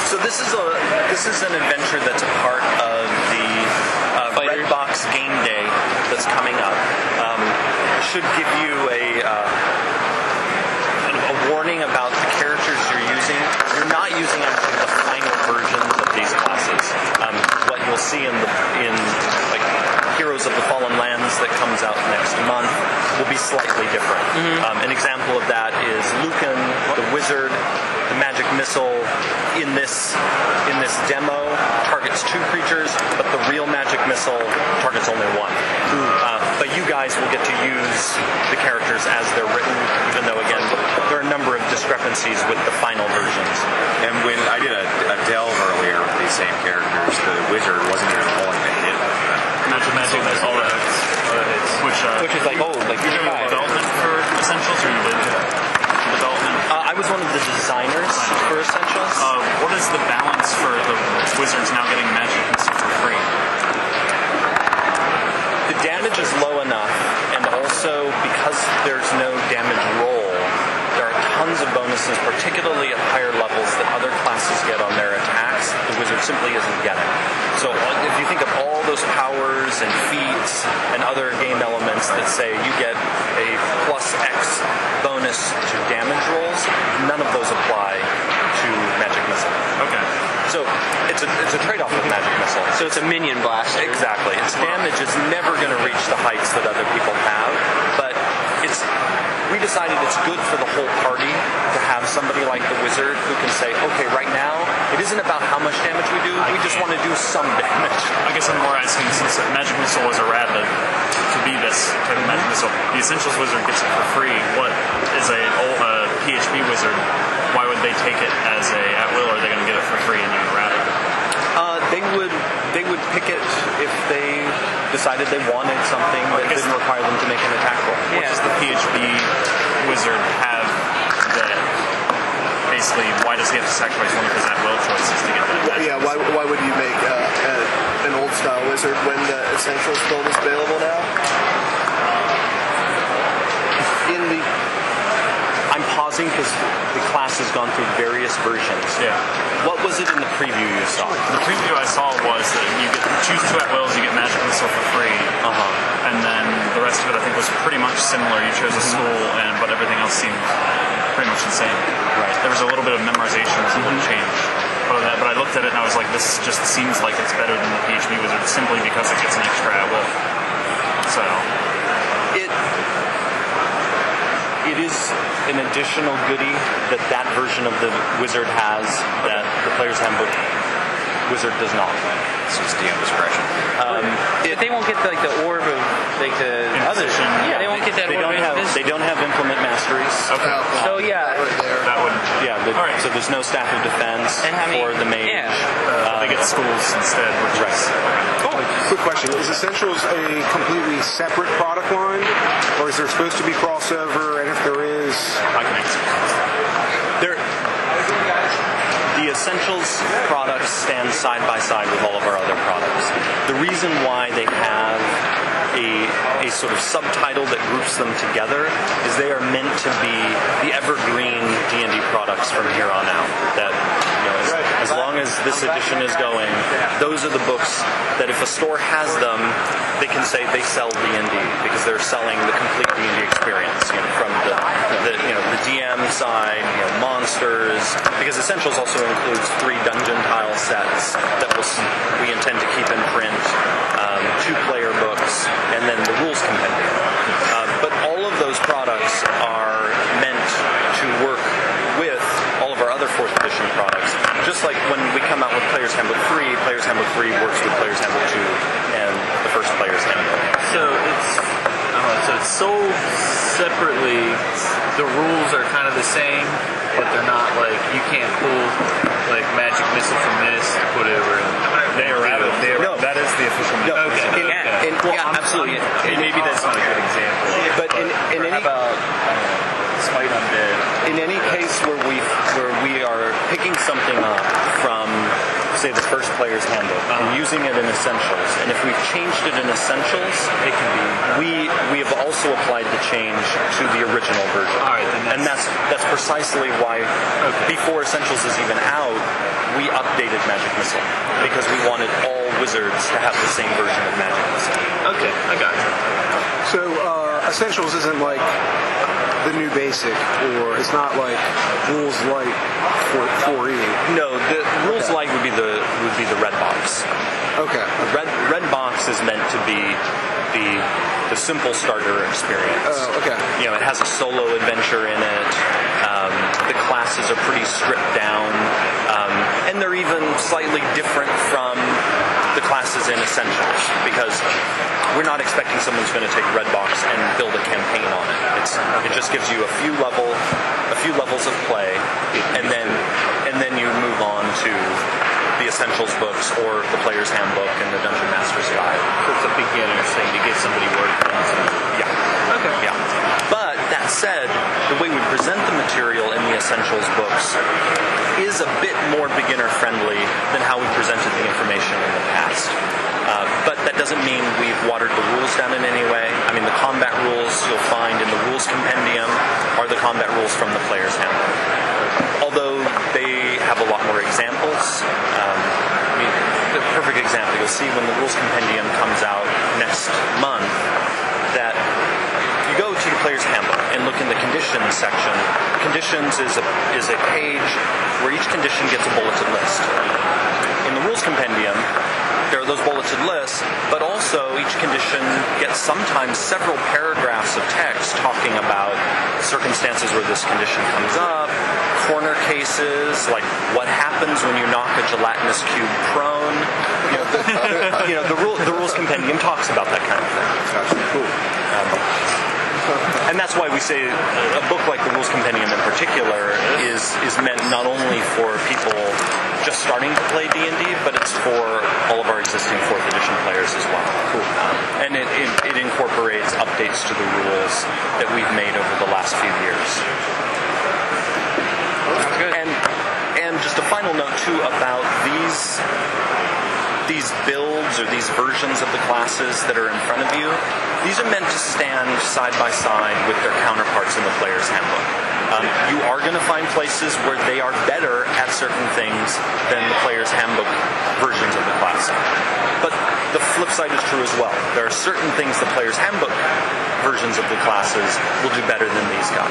So this is an adventure that's a part of the Redbox Game Day that's coming up. Should give you a warning about the characters you're using. You're not using actually the final versions of these classes. What you'll see in like Heroes of the Fallen Lands that comes out next month will be slightly different. An example of that is Lucan, the wizard. The magic missile in this demo targets 2 creatures, but the real magic missile targets only 1. But you guys will get to use the characters as they're written, even though, again, there are a number of discrepancies with the final versions. And when I did a delve earlier with these same characters, the wizard wasn't even rolling the hit. Magic missile, that's all that hits. Which is like, you did development for Essentials, or you did development? I was one of the designers for Essentials. What is the balance for the wizards now getting magic missile for free? The damage is low enough, and also because there's no damage roll, there are tons of bonuses, particularly at higher levels, that other classes get on their attacks. The wizard simply isn't getting. So if you think of all those powers and feats and other game elements that say you get a plus X bonus to damage rolls, none of those apply to Magic Missile. Okay. So it's a trade-off with Magic Missile. So it's a minion blast. Exactly. Its damage is never going to reach the heights that other people have, but we decided it's good for the whole party to have somebody like the wizard who can say, okay, right now, it isn't about how much damage we do, we just want to do some damage. I guess I'm more asking, since Magic Missile was errata to be this type of Magic Missile, the Essentials wizard gets it for free. What is a PHP wizard? Why would they take it as a at-will, or are they going to get it for free and you errata? They would pick it if they decided they wanted something that didn't require them to make an attack roll. What does the PHP wizard have that basically, why does he have to sacrifice one of his at-will choices to get that? Yeah, why would you make an old-style wizard when the Essentials build is available now? I'm pausing because the class has gone through various versions. Yeah. What was it in the preview you saw? The preview I saw was that you choose 2 at-wills, you get Magic Missile for free. And then the rest of it I think was pretty much similar. You chose a school, but everything else seemed pretty much the same. Right. There was a little bit of memorization that wouldn't change. But I looked at it and I was like, this just seems like it's better than the PHP wizard simply because it gets an extra at-will. So it is an additional goodie that version of the wizard has that the Player's Handbook wizard does not. It's just DM discretion. But they won't get the orb of the other. Yeah, they won't get that orb. They don't have implement masteries. Okay. So yeah, that would. Yeah. Right. So there's no staff of defense for the mage. Yeah. They get schools instead. Which is, Quick question: is Essentials a completely separate product line, or is there supposed to be crossover? And if there is, I can answer. The Essentials products stand side by side with all of our other products. The reason why they have a sort of subtitle that groups them together is they are meant to be the evergreen D&D products from here on out. That as long as this edition is going, those are the books that if a store has them, they can say they sell D&D because they're selling the complete D&D experience, from the DM side, monsters, because Essentials also includes 3 dungeon tile sets that we intend to keep in print, 2 player books, and then the rules compendium. But all of those products are meant to work with all of our other 4th edition products. Just like when we come out with Player's Handbook 3, Player's Handbook 3 works with Player's Handbook 2 and the first Player's Handbook. So it's sold separately. The rules are kind of the same, but they're not like you can't pull like Magic Missile from this to put it over. They are out of there. No. That is the official. No. Okay. Absolutely. Maybe that's not a good example. But in any about Smite Undead. In any case where we are picking something up from say the first player's handbook, and using it in Essentials. And if we've changed it in Essentials, It can be. we have also applied the change to the original version. All right, then and that's precisely why before Essentials is even out, we updated Magic Missile because we wanted all wizards to have the same version of Magic Missile. Okay, I got you. So Essentials isn't like the new basic, or it's not like Rules Light for 4E. No, the Rules Light would be the red box. Okay. The red box is meant to be the simple starter experience. Oh, okay. You know, it has a solo adventure in it. The classes are pretty stripped down, and they're even slightly different from the classes in Essentials because we're not expecting someone's going to take Redbox and build a campaign on it. It just gives you a few levels of play, and then you move on to the Essentials books or the Player's Handbook and the Dungeon Master's Guide. So it's a beginner's thing to get somebody working. Yeah. Okay. Yeah. But that said, the way we present the material in the Essentials books is a bit more beginner-friendly than how we presented the information in the past. But that doesn't mean we've watered the rules down in any way. I mean, the combat rules you'll find in the Rules Compendium are the combat rules from the Player's Handbook. Although they have a lot more examples. I mean, the perfect example, you'll see when the Rules Compendium comes out next month, that you go to the Player's Handbook and look in the Conditions section. Conditions is a page where each condition gets a bulleted list. In the Rules Compendium, there are those bulleted lists, but also each condition gets sometimes several paragraphs of text talking about circumstances where this condition comes up, corner cases, like what happens when you knock a gelatinous cube prone. The Rules Compendium talks about that kind of thing. Cool. And that's why we say a book like the Rules Compendium in particular is meant not only for people just starting to play D&D, but it's for all of our existing 4th edition players as well. Cool. And it incorporates updates to the rules that we've made over the last few years. Good. And just a final note too about these builds or these versions of the classes that are in front of you. These are meant to stand side by side with their counterparts in the Player's Handbook. You are going to find places where they are better at certain things than the Player's Handbook versions of the class. But the flip side is true as well. There are certain things the Player's Handbook versions of the classes will do better than these guys.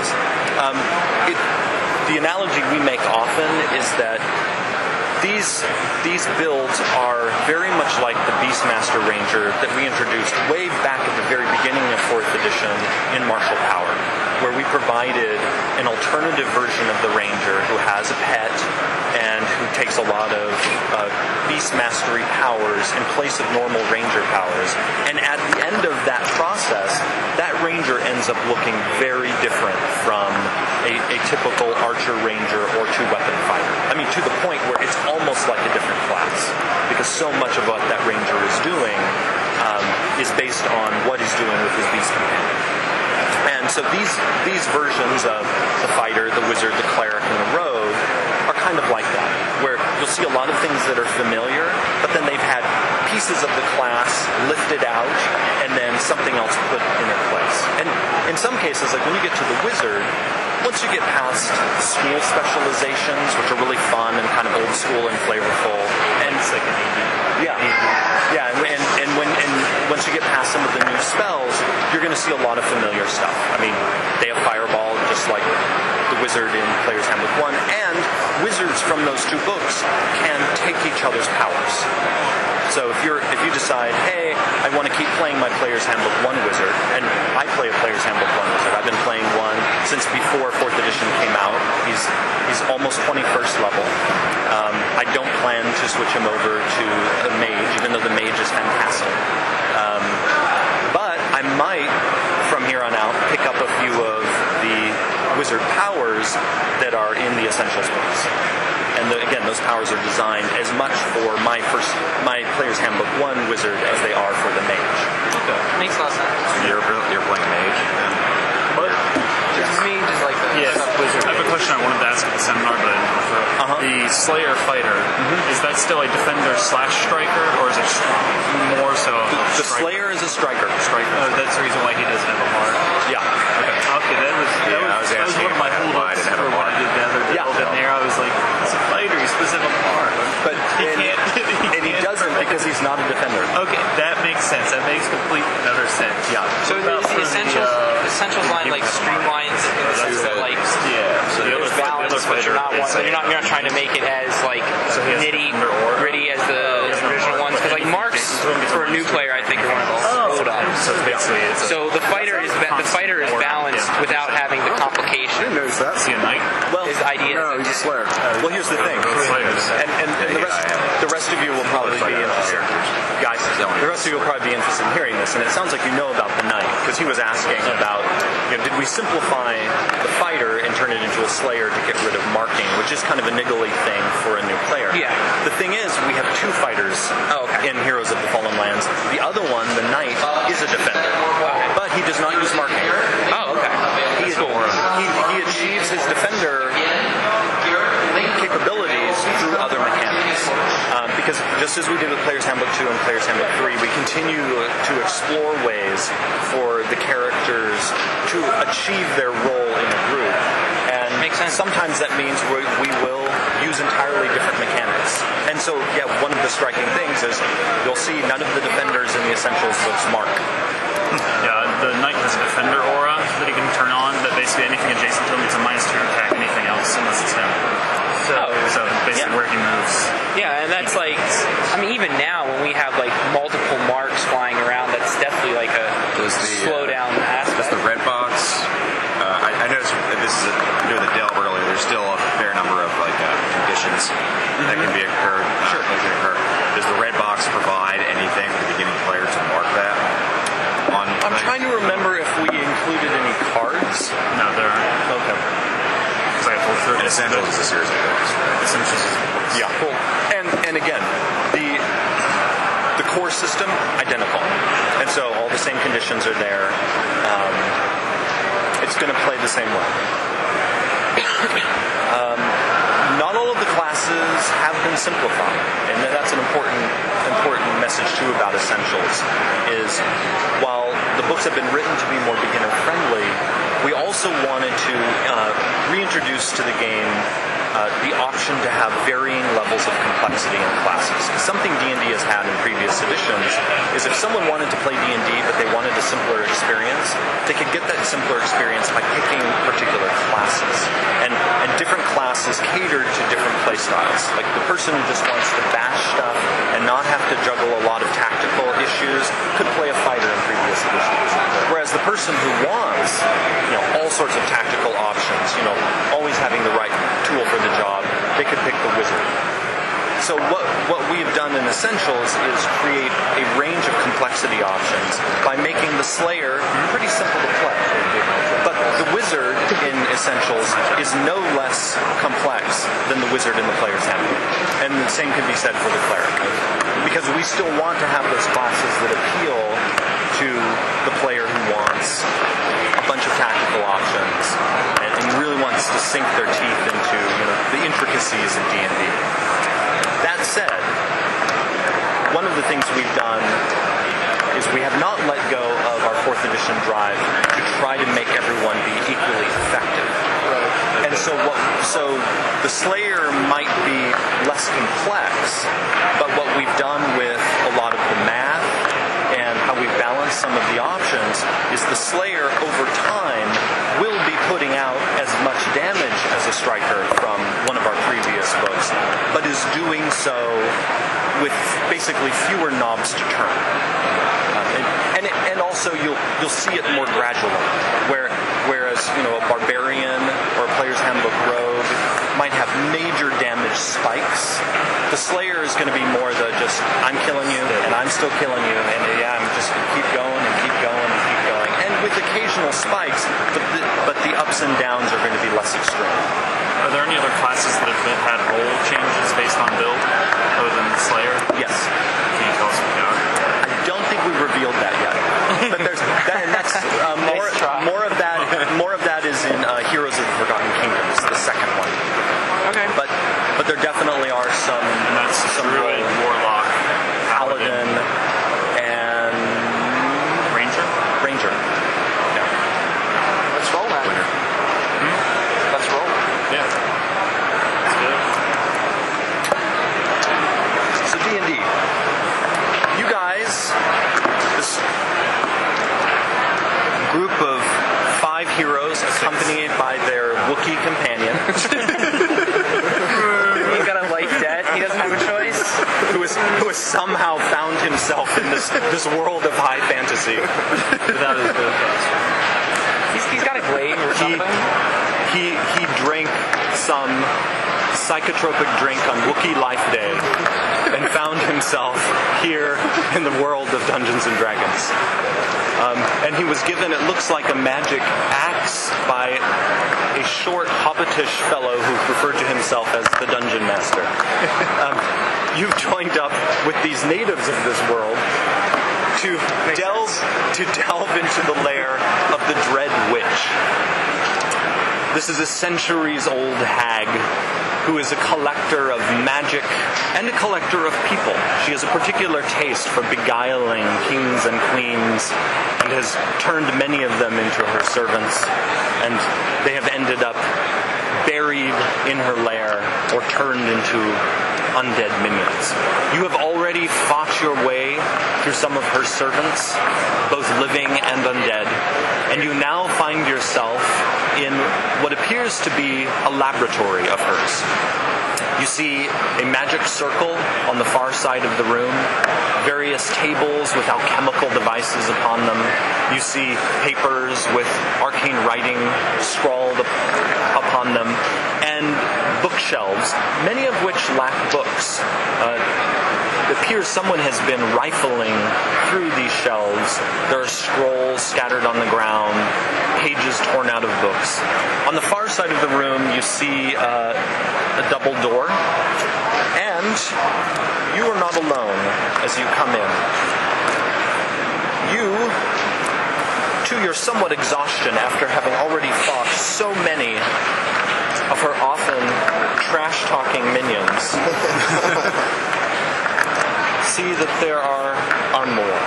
The analogy we make often is that these builds are very much like the Beastmaster Ranger that we introduced way back at the very beginning of 4th edition in Martial Power, where we provided an alternative version of the Ranger who has a pet and who takes a lot of Beastmastery powers in place of normal Ranger powers. And at the end of that process, that Ranger ends up looking very different from a typical Archer Ranger or 2-weapon fighter. I mean, to the point where it's almost like a different class, because so much of what that Ranger is doing is based on what he's doing with his Beast Companion. And so these versions of the fighter, the wizard, the cleric, and the rogue are kind of like that, where you'll see a lot of things that are familiar, but then they've had pieces of the class lifted out and then something else put in their place. And in some cases, like when you get to the wizard, once you get past school specializations, which are really fun and kind of old school and flavorful, and once you get past some of the new spells, you're going to see a lot of familiar stuff. I mean, they have Fireball, just like the wizard in Player's Handbook 1, and wizards from those two books can take each other's powers. So if you decide, hey, I want to keep playing my Player's Handbook 1 wizard, and I play a Player's Handbook 1 wizard. I've been playing one since before 4th edition came out. He's almost 21st level. I don't plan to switch him over to a mage, even though the mage is fantastic. But I might, from here on out, pick up a few of the wizard powers that are in the Essentials books. And again, those powers are designed as much for my Player's Handbook 1 wizard as they are for the mage. Okay. Makes a lot of sense. So you're playing mage? What? to me, just like the Yes. stuff wizard. I have a question I wanted to ask at the seminar, but I didn't know. The Slayer fighter, is that still a defender / striker, or is it more so a The striker? Slayer is a striker. Oh, that's the reason why he doesn't have a mark. Yeah. Okay, that was asking one of my why holdups didn't have a for when I mark. did the other delve in there. I was like, it's a fighter, he's supposed to have a mark. But He and, can't. and he doesn't because he's not a defender. Okay, that makes sense. That makes complete and utter sense. Yeah. So What about the for essentials line like streamlines in the sense that like Yeah. So there's balance, but you're not trying to make it as like he has nitty defender aura. gritty as the original ones. Because like marks for a new player, I think are one of the hold ups. So basically, it's a, So the fighter is balanced without having the I complication. didn't notice that. is he a knight? Well, His idea. No, he's a Slayer. well, here's the thing. Both Slayers. And the rest of you will probably be interested. Guys, the rest of you will probably be interested in hearing this, and it sounds like you know about the knight, because he was asking about, did we simplify the fighter and turn it into a Slayer to get rid of marking, which is kind of a niggly thing for a new player. Yeah. The thing is, we have two fighters in Heroes of the Fallen Lands. The other one, the knight, is a defender, but he does not use marking. Oh, okay. He achieves his defender capabilities through other mechanics. Because just as we did with Player's Handbook 2 and Player's Handbook 3, we continue to explore ways for the characters to achieve their role in a group. And Makes sense. sometimes that means we will use entirely different mechanics. And so, yeah, one of the striking things is you'll see none of the defenders in the Essentials books mark. Yeah, the knight has a defender aura that he can turn on. That basically anything adjacent to him gets a -2 attack. Anything else unless it's him. So basically where he moves. Yeah, and that's like, I mean, even now when we have like multiple marks flying around, that's definitely like a slow down Does aspect. the red box? I noticed this is doing the delve earlier. There's still a fair number of conditions that can be occurred. That can occur. Does the red box provide anything for the beginning player to mark that? I'm trying to remember if we included any cards. No, there aren't. Okay. Because I have to look through it. Essentials is a series of books. Essentials. Yeah. Cool. And again, the core system identical, and so all the same conditions are there. It's going to play the same way. Not all of the classes have been simplified, and that's an important message too about Essentials. Is while the books have been written to be more beginner friendly, we also wanted to reintroduce to the game the option to have varying levels of complexity in classes. Because something D&D has had in previous editions is if someone wanted to play D&D but they wanted a simpler experience, they could get that simpler experience by picking particular classes. And different classes catered to different play styles. Like the person who just wants to bash stuff and not have to juggle a lot of tactical issues could play a fighter in previous editions. Whereas the person who wants, all sorts of tactical options, always having the right tool for the job, they could pick the wizard. So what we've done in Essentials is create a range of complexity options by making the Slayer pretty simple to play. But the wizard in Essentials is no less complex than the wizard in the Player's Handbook. And the same can be said for the cleric. Because we still want to have those classes that appeal to the player who wants a bunch of tactical options and really wants to sink their teeth into the intricacies of D&D. That said, one of the things we've done is we have not let go of our 4th edition drive to try to make everyone be equally effective. And so the Slayer might be less complex, but what we've done with a lot of the math and how we've balanced some of the options is the Slayer over time will be putting out as much damage as a striker from one of our previous books, but is doing so with basically fewer knobs to turn. And also you'll see it more gradually, whereas a barbarian or a Player's Handbook rogue might have major damage spikes. The Slayer is going to be more the just I'm killing you and I'm still killing you and I'm just going to keep going and keep going and keep going. And with occasional spikes, but the ups and downs are going to be less extreme. Are there any other classes that have had role changes based on build other than the Slayer? Yes. Can you tell us what they are? I don't think we revealed that yet. But there's that, and that's more of that is in definitely are some And that's some Druid, Warlock, paladin and Ranger. Yeah. Let's roll, man. Let's roll. Yeah. That's good. So D&D. You guys, this group of 5 heroes accompanied by their Wookiee companion, He's got a life debt. He doesn't have a choice. who has somehow found himself in this world of high fantasy. Without his He's got a glaive or something. He drank some psychotropic drink on Wookiee Life Day and found himself here in the world of Dungeons and Dragons. And he was given, it looks like, a magic axe by a short hobbitish fellow who referred to himself as the Dungeon Master. You've joined up with these natives of this world to delve into the lair of the Dread Witch. This is a centuries-old hag who is a collector of magic and a collector of people. She has a particular taste for beguiling kings and queens and has turned many of them into her servants, and they have ended up buried in her lair or turned into undead minions. You have already fought your way through some of her servants, both living and undead, and you now find yourself in what appears to be a laboratory of hers. You see a magic circle on the far side of the room, various tables with alchemical devices upon them. You see papers with arcane writing scrawled upon them, and bookshelves, many of which lack books. It appears someone has been rifling through these shelves. There are scrolls scattered on the ground, pages torn out of books. On the far side of the room, you see a double door, and you are not alone as you come in. You, to your somewhat exhaustion after having already fought so many of her often trash-talking minions, see that there are more.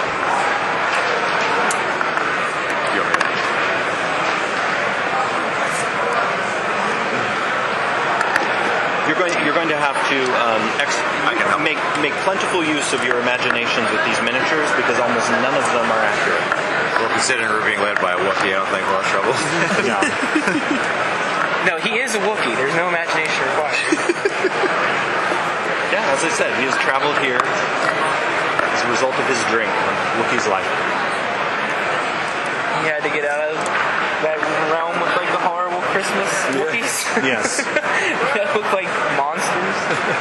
You're going to have to make plentiful use of your imaginations with these miniatures because almost none of them are accurate. Well, considering we're being led by a Wookiee, I don't think we'll have trouble. Yeah. No, he is a Wookiee. There's no imagination required. Yeah, as I said, he has traveled here as a result of his drink on Wookiee's life. He had to get out of that realm with like the horrible Christmas Wookiees. Yes. That look like monsters.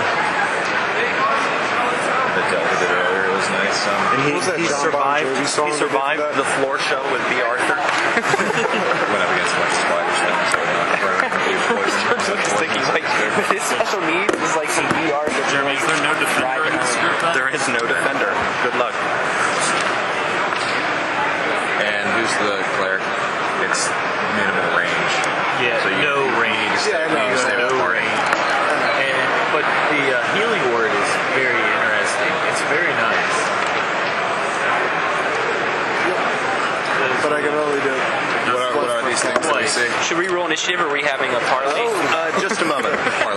The Delta did earlier, it was nice. And he What was that John Bon survived. Jovi song He that survived did that? the floor show with B. Arthur. Went up against a bunch of spiders, so Thinking like with his special needs is like some VR. Jeremy, is there no defender in this group then? There is no defender. Good luck. And who's the cleric? It's minimal range. Yeah, So you- no range. Yeah, no, You stay no with the party. range. But the healing word is very interesting. It's very nice. But I can only do What are these things that we see? Should we roll initiative or are we having a parlay? Just a moment.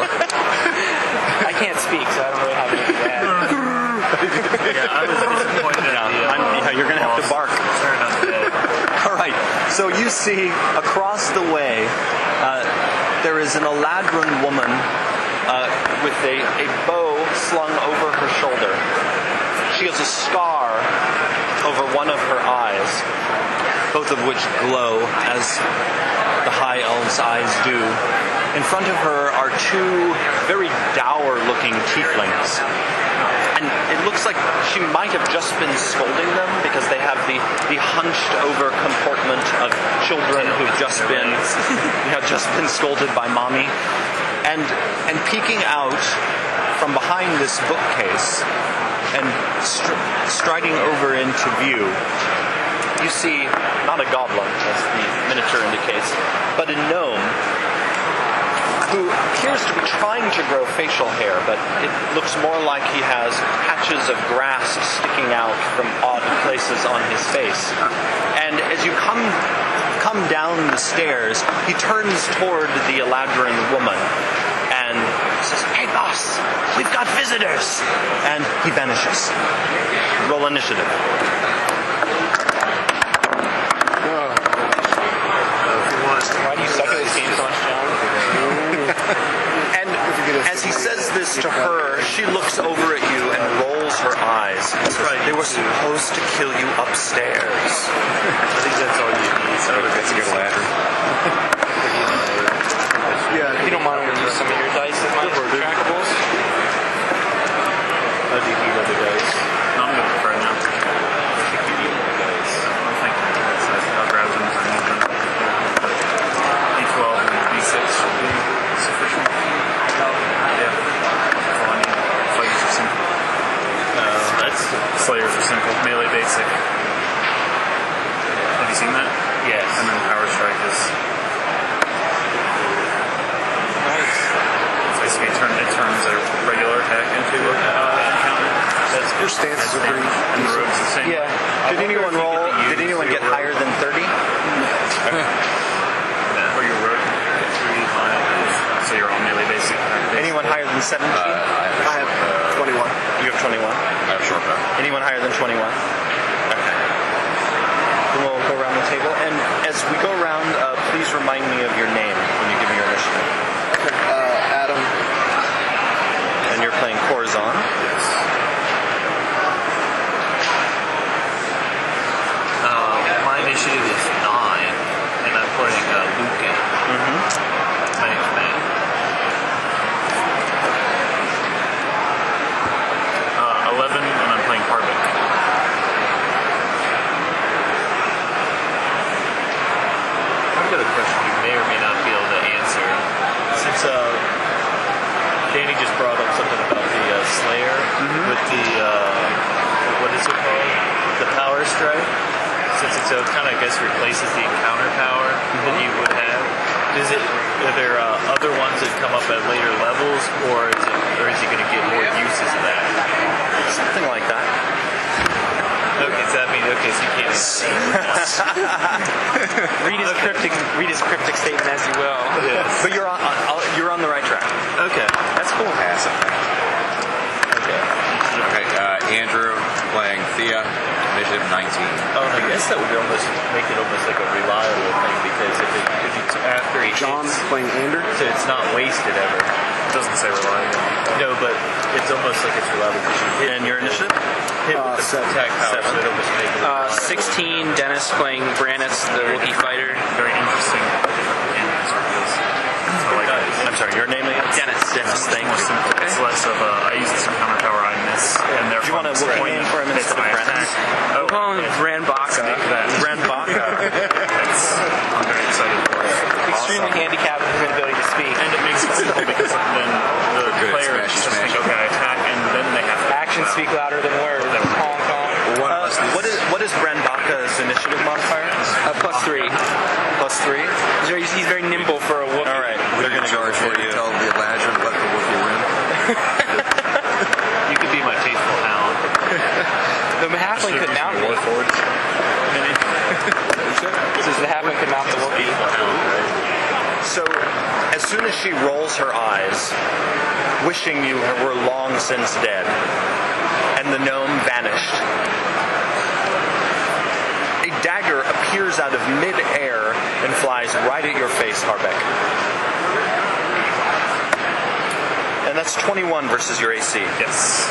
I can't speak, so I don't really have anything to add. Yeah, I was disappointed. You're going to have to bark. Turn undead. All right. So you see across the way, there is an Eladrin woman with a bow slung over her shoulder. She has a scar over one of her eyes, both of which glow as the high elves' eyes do. In front of her are two very dour-looking tieflings. And it looks like she might have just been scolding them because they have the hunched over comportment of children who've just been scolded by mommy. And peeking out from behind this bookcase and striding over into view, you see not a goblin, as the miniature indicates, but a gnome who appears to be trying to grow facial hair, but it looks more like he has patches of grass sticking out from odd places on his face. And as you come down the stairs, he turns toward the Eladrin woman and says, "Hey boss, we've got visitors!" And he vanishes. Roll initiative. Why do you suck at this game so much, John? And as he says this to her, she looks over at you and rolls her eyes. They were supposed to kill you upstairs. I think that's all you need. So That's a good ladder. Yeah, You don't mind when we use some of your dice as my trackables? How do you need other dice? No, I'm going to prefer now. I think you need more dice. Thank you. I'll grab them as I need them. D12 and D6 should be sufficient. Yeah. That's all I need. Fighters are simple. That's Slayers are simple. Melee basic. Have you seen that? yes. And then Power Strike is Nice. basically it turns a regular attack into an encounter. That's Your stances are pretty. And the rogue's the same. Yeah. Did anyone roll? Did anyone get higher than 30? Or your rogue. 3 high. So you're on melee basic. Anyone higher than 17? I have 21. You have 21. I have short bow. Anyone higher than 21? Okay. Then we'll go around the table. And as we go around, please remind me of your name when you give me your initiative. Adam. And you're playing Corazon. My initiative is 9, and I'm putting Lucan. Thank you, man. 11, and I'm playing Harvick. I've got a question you may or may not be able to answer. Since Danny just brought up something about the Slayer with the, what is it called? The Power Strike. Since it kind of, I guess, replaces the encounter power that you would have. Are there other ones that come up at later levels, or is he going to get more uses of that? Something like that. Okay, so that means, so you can't Read his cryptic statement as you will. Yes. But you're on the right track. Okay. That's cool. Passive. Okay, Andrew playing Thea, initiative 19. Oh, I guess that would almost make it almost like a reliable thing, because if after he John hits, playing Ander. so it's not wasted ever. It doesn't say reliable. No, but it's almost like it's reliable because you hit And your initiative? hit with the 7. attack power, so it almost makes it reliable. 16, Dennis playing Brannis, the Wookiee fighter. Very interesting. So like, I'm sorry, your name again? Dennis. Thank more you. simple. It's less of a, I use this encounter power, I miss, and Do you therefore want to look in for him it's instead of my Brandon? attack. We'll call him Ranbaka. Ranbaka. I'm very excited for it. Extremely handicapped with his inability to speak. And it makes it simple because then the Good, player smash, just smash. think, okay, I attack, and then they have to Actions speak louder than words. Hong Kong. What is Ranbaka's initiative modifier? +3. +3? He's very nimble for a Wookiee. All right, they're going to go for you. Tell the Eladrin let the Wookiee win. You could be my faithful hound. The halfling could mount me. So the halfling could mount the Wookiee. So, as soon as she rolls her eyes, wishing you were long since dead, and the gnome vanished, a dagger appears out of mid-air and flies right at your face, Harbeck. And that's 21 versus your AC. Yes.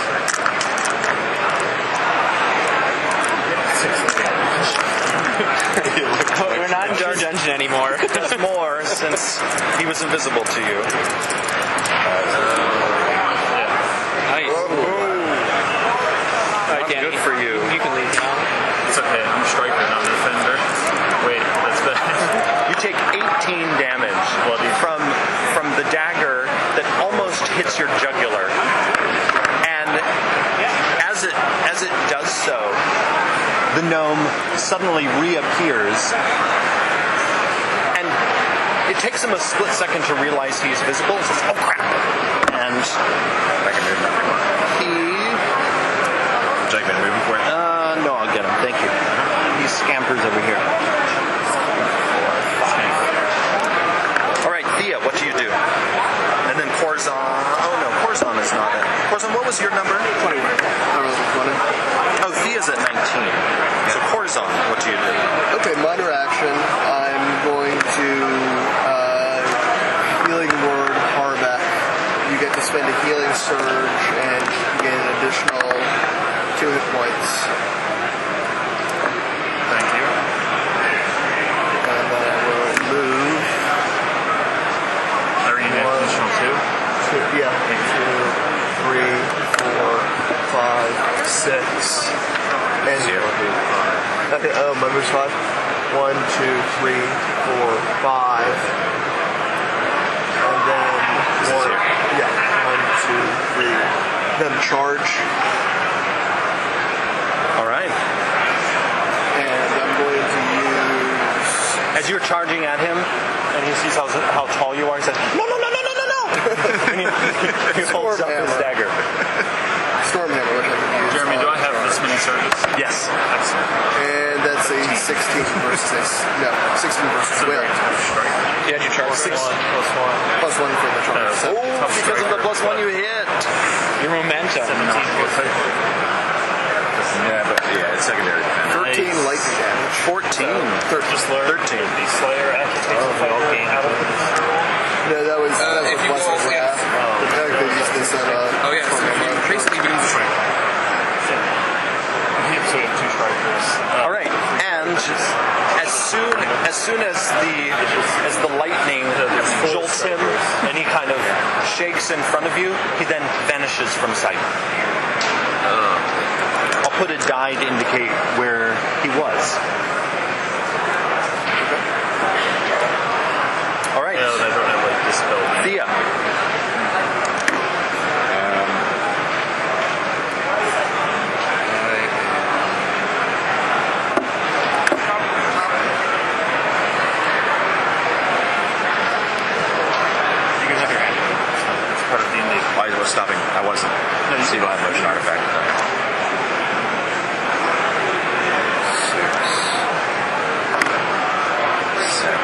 We're not in Jar Dungeon anymore. Does more since he was invisible to you. Nice. Alright, Danny. Good for you. You can leave now. It's okay. I'm a striker, not a defender. Wait, that's bad. You take 18 damage from the dagger that almost hits your jugular. And as it does so, the gnome suddenly reappears. And it takes him a split second to realize he's visible. He says, "Oh crap!" And I can move nothing more. Would you like me to move him for you? no, I'll get him. Thank you. He scampers over here. All right, Thea, what do you do? And then Corzon. Oh no, Corzon is not it. Corzon, what was your number? 21. Oh, Thea's at 19. So Corzon, what do you do? Okay, minor action. I'm going to healing word Harbeck. You get to spend a healing surge and you get an additional 2 hit points. Thank you. And then I will move. Are you an additional 2? Yeah. 2, 3, 4, 5, 6. And 0. Okay, oh, my move's 5. 1, 2, 3, 4, 5. And then This is 1. here. Yeah. 1, 2, 3. Then charge. All right. And I'm going to use. As you're charging at him, and he sees how tall you are, he says, "No, no, no, no, no, no, no!" And he holds up his dagger. Stormhammer, which I can use. Jeremy, do I have this many surges? Yes. Excellent. And that's a 16 versus. No, 16 versus It's a will. very tough strike. Yeah, you charge +1, +1. Plus 1 for the charge. So, Oh, tough because of the striker. +1 you hit. your momentum. 17 plus 8. Yeah, but yeah, it's secondary. 13 Nice. lightning damage. 14. Just learn 13. the Slayer actually takes the fighter out of it. No, that was if you Blessed roll, yeah. Wrath. They used this at Oh yeah, so you basically even use a strike. So we have 2 strikers. All right, and as soon as the lightning jolts him and he kind of shakes in front of you, he then vanishes from sight. I'll put a die to indicate where he was. All right, No, they don't have like dispel. Thea. You can have your hand. It's part of D&D. I was stopping. I wasn't. No, you See, don't have motion artifact. 6, 7.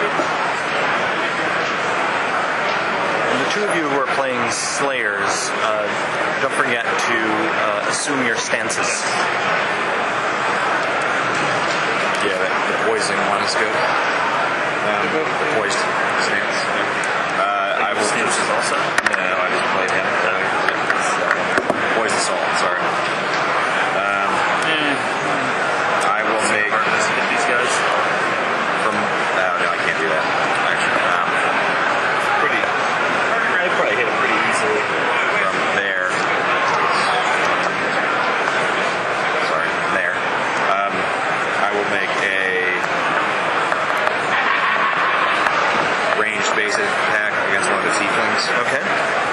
And the two of you who are playing Slayers, don't forget to assume your stances. Yeah, the poison one is good. The poised stance. I will. Stance is also. No, I just played him. Poison assault. Sorry. I will make Hit these guys. from. No, I can't do that. Actually, I probably hit it pretty easily. from there. Sorry, from there. I will make a ranged basic attack against one of the tieflings. Okay.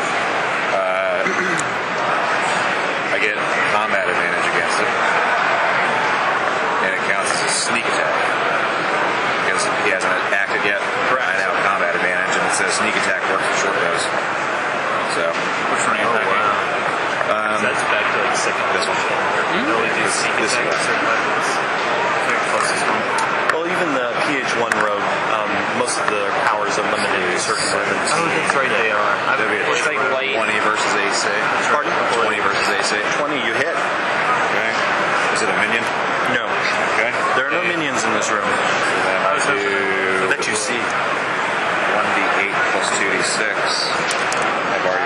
I get combat advantage against it. And it counts as a sneak attack. Because he hasn't acted yet. I now have combat advantage, and it says sneak attack works for short bows. So, Which one are you attacking? That's back to like second. this one. You only do sneak This attack guy. at certain levels. So your closest one. Well, even the PH1 rogue, most of the powers are limited to certain weapons. Oh, that's right, they are. That'd be a It's like light. 20 versus AC. Pardon? 20 versus AC. 20, you hit. Okay. Is it a minion? No. Okay. There are no minions in this room Then I do that you see. 1d8 plus 2d6. I've already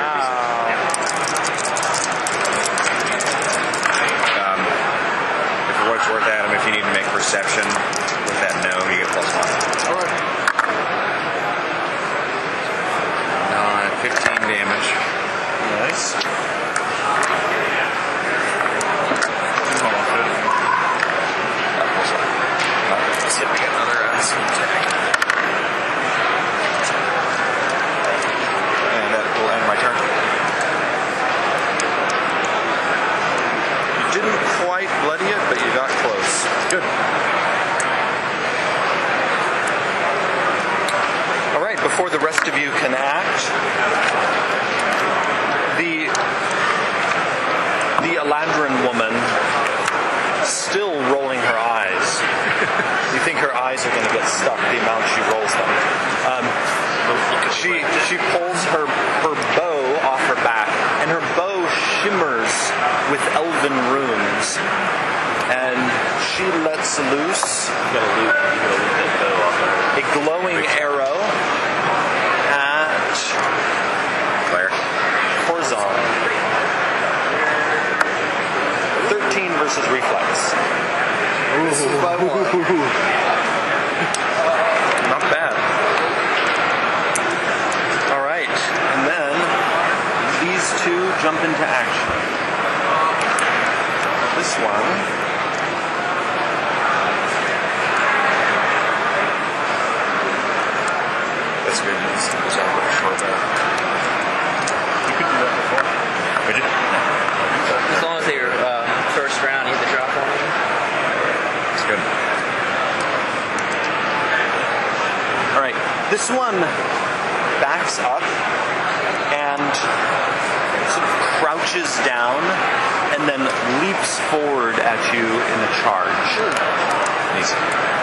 If for what it's worth, Adam, if you need to make perception with that gnome, you get +1. Alright. 15 damage. Nice. Let's see if we get another sneak attack. And that will end my turn. before the rest of you can act, the Eladrin woman, still rolling her eyes. You think her eyes are going to get stuck the amount she rolls them. She pulls her bow off her back, and her bow shimmers with elven runes. And she lets loose You gotta loop that bow off of her. a glowing arrow at Claire. Corzon. 13 versus reflex. Misses by 1. Not bad. All right, and then these two jump into action. This one. That's good news. It's all about short bow. You could do that before. Would you? As long as they were first round, you hit the drop on them. It's good. All right, this one backs up and sort of crouches down and then leaps forward at you in a charge. Easy.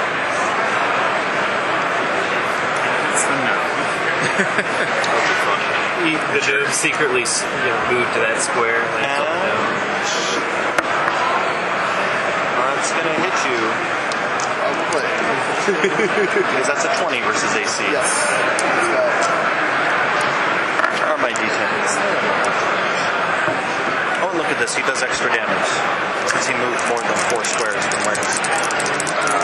The Job secretly moved to that square. That's all I know. That's going to hit you because that's a 20 versus AC. Yes. Where are my d10s? Oh, and look at this. He does extra damage since he moved more than 4 squares from where he's.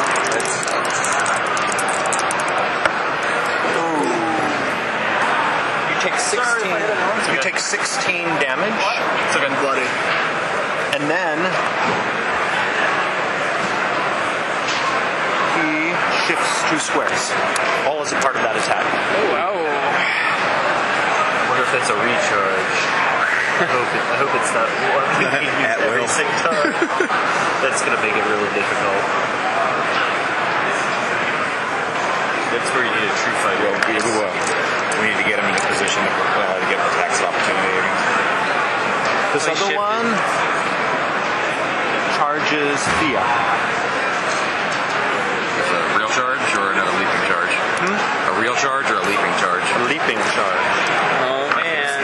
You take 16. You take 16 damage. So I'm bloody. And then he shifts 2 squares, all as a part of that attack. Wow. I wonder if that's a recharge. I hope it's not one we can use At every will. single time. That's gonna make it really difficult. That's where you need a true fight. We need to get him in a position to get attacks of opportunity against. This other one charges Thea. Is it a real charge or another leaping charge? A real charge or a leaping charge? A leaping charge. Oh man.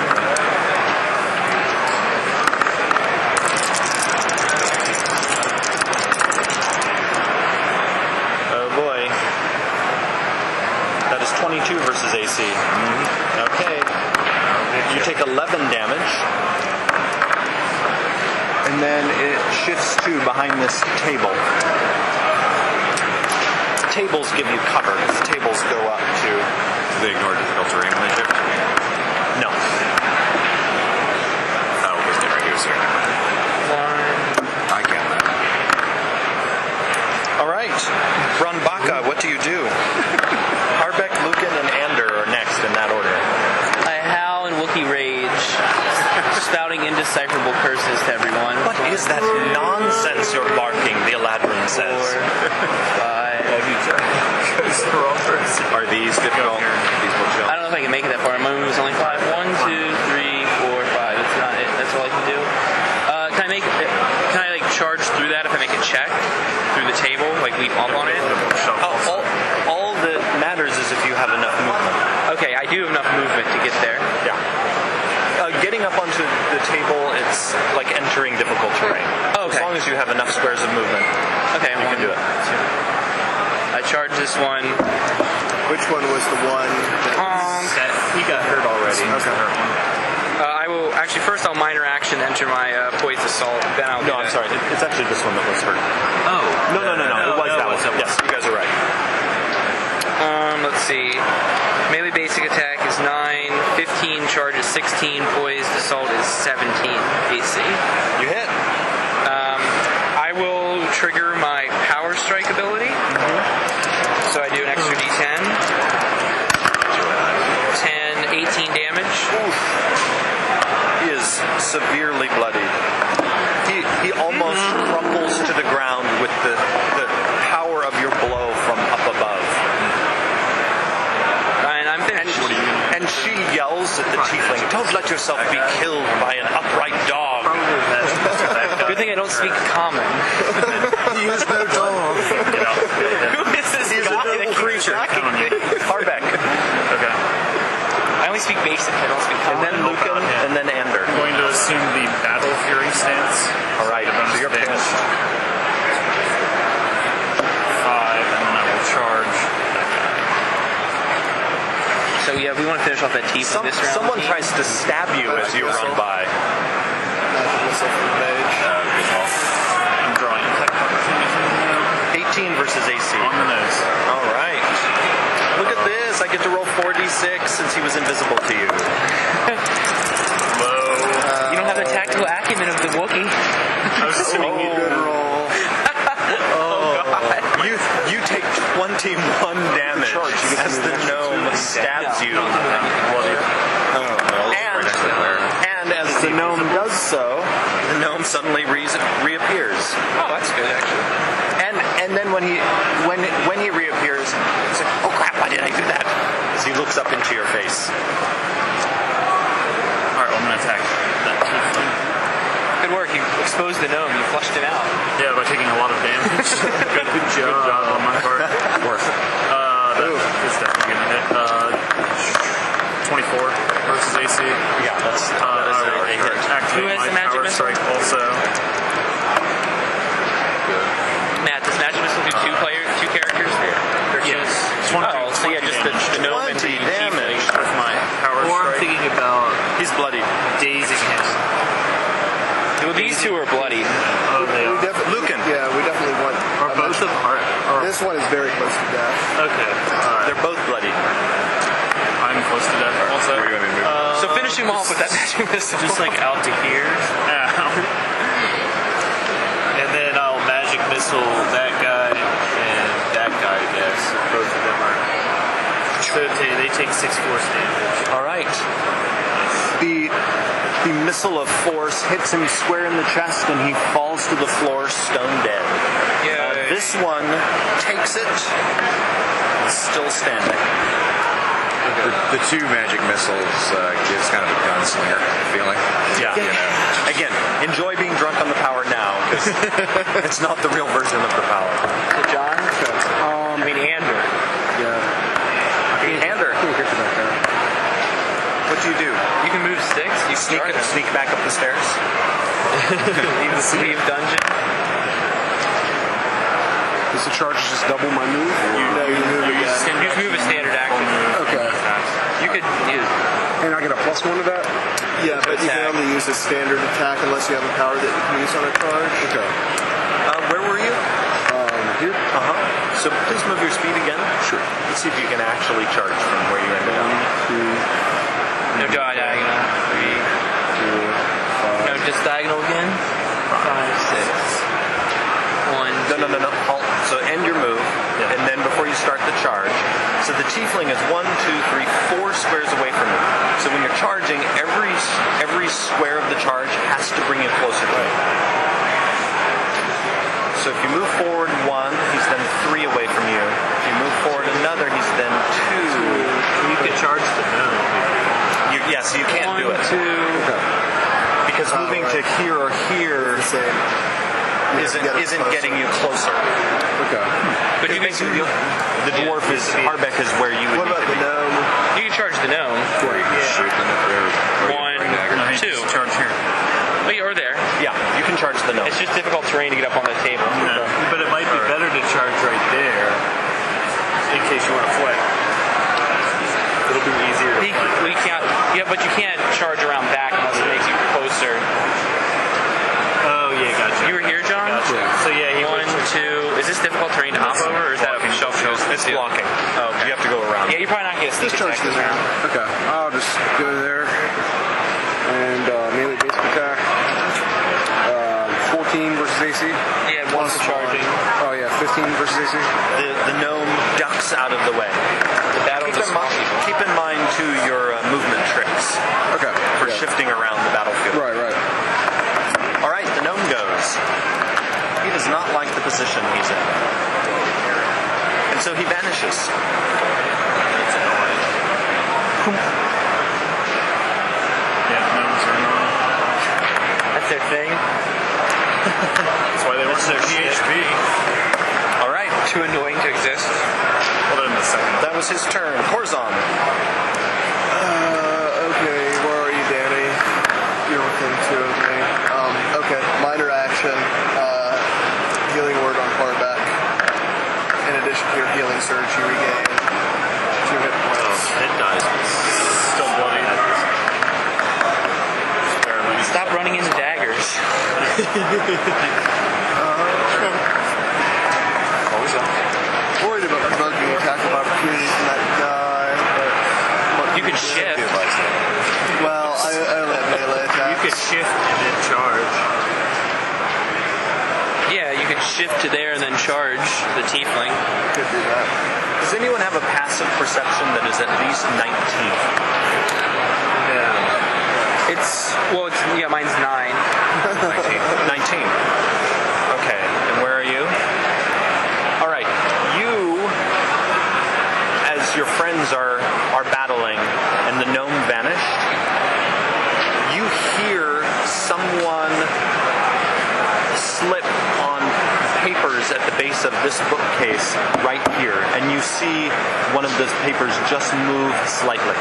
Oh boy. That is 22 versus AC. Okay. You take 11 damage. And then it shifts to behind this table. Tables give you cover because tables go up to... Do they ignore difficult terrain when they shift? No. Oh, because they reduce it. I can that. All right. Brunbaka, what do you do? Harbeck, Lucan, and Ander are next in that order. I howl and Wookiee rage, spouting indecipherable curses to everyone. What is that nonsense you're barking, the Eladrin says? 5. Are these difficult? These bookshelves? I don't know if I can make it that far. My move is only 5. 1, 2, 3, 4, 5. That's not it. That's all I can do. Can I like charge through that if I make a check through the table, like leap up on it? All that matters is if you have enough movement. Okay, I do have enough movement to get there. Yeah. Getting up onto the table, it's like entering difficult terrain. Oh, okay. As long as you have enough squares of movement, Okay, you can do it. I charge this one. Which one was the one that He got hurt already. I will actually first I'll minor action enter my poised assault. Then I'll No, do I'm that. sorry. It's actually this one that was hurt. Oh. No. It was that one. Yes, you guys are right. Let's see. Melee basic attack is 9, 15 charges 16, poised assault is 17 AC. You hit. I will trigger my power strike ability. So I do an extra D10. 10, 18 damage. He is severely bloodied. He almost crumples to the ground with the power of your blow from up above. And I'm finished. yourself be killed by an upright dog. Probably Magic Missile that guy. Good thing I don't speak common. He is no dog. Who is this He's a guy noble that keeps creature. tracking me? Harbeck. Okay. I only speak basic. I don't speak And common. then Lucan, yeah. and then Ender. I'm going to assume the Battle Fury stance. All right, so you're Damage. pissed. 5, and then I will charge. So yeah, we want to finish off that T from this round. Someone team. tries to stab you as you run by. Magic missile from the mage. Good call. I'm drawing attack opportunity 18 versus AC. on the nose. All right. Look at this. I get to roll 4d6 since he was invisible to you. Low. You don't have the tactical acumen of the Wookiee. I was assuming you Good roll. You take 21 damage as the gnome stabs you. And as the gnome does so, the gnome suddenly reappears. Oh, that's good actually. And then when he reappears, he's like, oh crap, why did I do that? As he looks up into your face. Alright, well, I'm going to attack that tiefling. Good work. You exposed the gnome. You flushed him out. Yeah, by taking a lot of damage. Good job on my part. Worth it. That's definitely going to hit. 24 versus AC. Yeah, that is I will a hit. activate Who has my the magic power missile? strike also. Matt, does Magic Missile do two characters? Or Yes. just? Oh, so yeah, just the gnome and the 20 damage. With my power Or I'm strike. thinking about He's bloodied. dazing him. Well, these two are bloody. Oh, they We are. definitely, Lucan. Yeah, we definitely want. Or both of them are. This one is very close to death. Okay. Alright. They're both bloodied. I'm close to death also. Where do you want me to move? So finish him off with that Magic Missile. Just like out to here. Ow. And then I'll magic missile that guy and that guy, I guess. Both of them are. So they take 6 force damage. All right. The missile of force hits him square in the chest, and he falls to the floor, stone dead. This one takes it, is still standing. The two magic missiles gives kind of a gunslinger feeling. Yeah. You know. Again, enjoy being drunk on the power now, because it's not the real version of the power. So John? I mean, Ander. Ander, Can't get you back there. what do you do? You can move sticks. You Sneak back up the stairs? leave the sleeve dungeon. Does the charge just double my move? No, you move You again. just move a standard action. Okay. You could use. And I get a +1 to that? Yeah, but you can Attack. only use a standard attack unless you have a power that you can use on a charge. Okay. Where were you? Here? Uh-huh. So please move your speed again. Sure. Let's see if you can actually charge from where you ended up. 2, No diagonal. 4, 5. No, just diagonal again. 5, 6. 1. No. Halt. So end your move, and then before you start the charge. So the tiefling is 1, 2, 3, 4 squares away from you. So when you're charging, every square of the charge has to bring you closer to it. So if you move forward 1, he's then 3 away from you. If you move forward another, he's then 2. You can charge the gnome. Yes, you can't do it. 2. Because moving to here or here The same. isn't getting you closer. Okay. But you can The dwarf is, Harbeck is where you would What about need to the be. gnome? you can charge the gnome. Or you can shoot them if they're. or you One. can bring dagger. No, he 2. just charge here. Or there. Yeah, you can charge the gnome. It's just difficult terrain to get up on the table. No. But it might be better to charge right there in case you want to flank. It'll be easier to flank. We can't. Yeah, but you can't charge around back unless it makes you closer. Oh, yeah, gotcha. You were here, John? Gotcha. So, yeah, he 1, would. 2. Is this difficult terrain to hop over, or is that a shelf? It's blocking. Oh, you have to go around. Yeah, you're probably not going to get a sneak Just charge attack this this round. Okay. I'll just go there. And melee basic attack. 14 versus AC. Yeah, one's charging. Oh, yeah. 15 versus AC. The gnome ducks out of the way. The battle of the small people. Keep in mind, too, your movement tricks Okay. for Yeah. shifting around the battlefield. Right. All right, the gnome goes. He does not like the position he's in. And so he vanishes. Yeah, no their thing. That's why they want their PHP. All right. Too annoying to exist. Well, then the second. That was his turn. Corzon. Okay, where are you, Danny? You're within 2 of me. Okay, minor action. Healing word on Farback. In addition to your healing surge, you regain 2 hit points. It dies. Still bloody. Stop running into daggers. Worried about provoking attack of opportunity from that guy, but You can shift. well, I let melee attack. You could shift and then charge. Yeah, you could shift to there and then charge the tiefling. Could do that. Does anyone have a passive perception that is at least 19? Mine's 9. 19. Okay, and where are you? All right, you, as your friends are battling and the gnome vanished, you hear someone slip on papers at the base of this bookcase right here, and you see one of those papers just move slightly.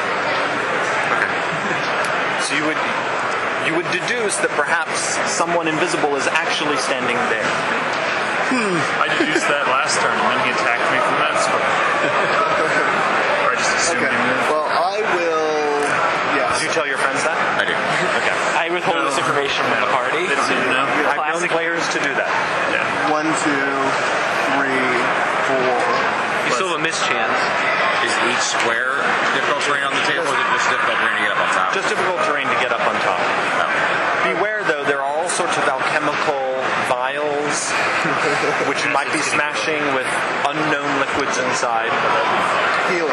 So you would deduce that perhaps someone invisible is actually standing there. I deduced that last turn, and then he attacked me from that square. Or I just assumed Okay, he moved. well, I will. Yes. Did you tell your friends that? I do. Okay. I withhold this information from the party. They don't even know. I've known players to do that. Yeah. 1, 2, 3, 4. You still have a mischance. Is each square difficult terrain on the table, or is it just difficult terrain to get up on top? Just difficult terrain to get up on top. Beware, though, there are all sorts of alchemical vials, which you might be smashing with unknown liquids inside. Healing.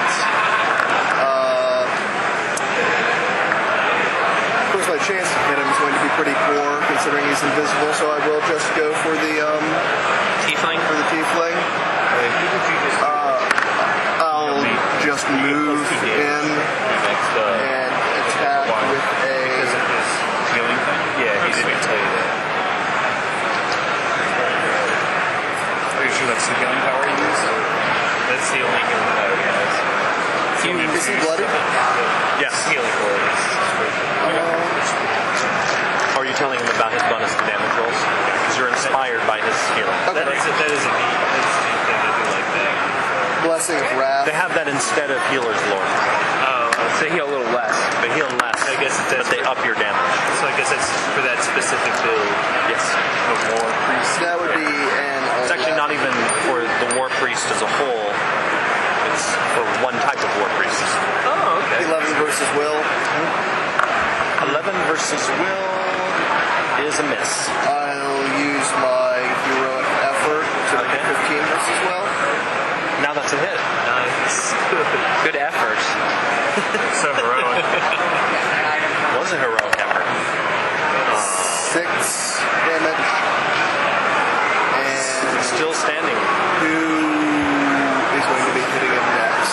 Of course, my chance to hit him is going to be pretty poor, considering he's invisible, so I will just go for the Tiefling? tiefling. I'll just move in and attack with a. Healing thing? Yeah, he didn't tell you that. Are you sure that's the healing power you use? That's the only healing power he has. Is he bloody? Yes. Healing word. Are you telling him about his bonus to damage rolls? Because you're inspired by his healing. Okay. That is a neat thing to do like that. Blessing of Wrath. They have that instead of Healer's Lore. So heal a little less. They heal less, I guess but they up your damage. So I guess that's for that specific build. Yes. The War Priest. That would be an. It's actually not even for the War Priest as a whole. It's for one type of War Priest. Oh, okay. 11 versus Will. 11 versus Will is a miss. I'll use my heroic effort to make it 15 versus Will. Now that's a hit. Nice. Good effort. So heroic. Was a heroic effort. 6 damage. And Still standing. who is going to be hitting him next?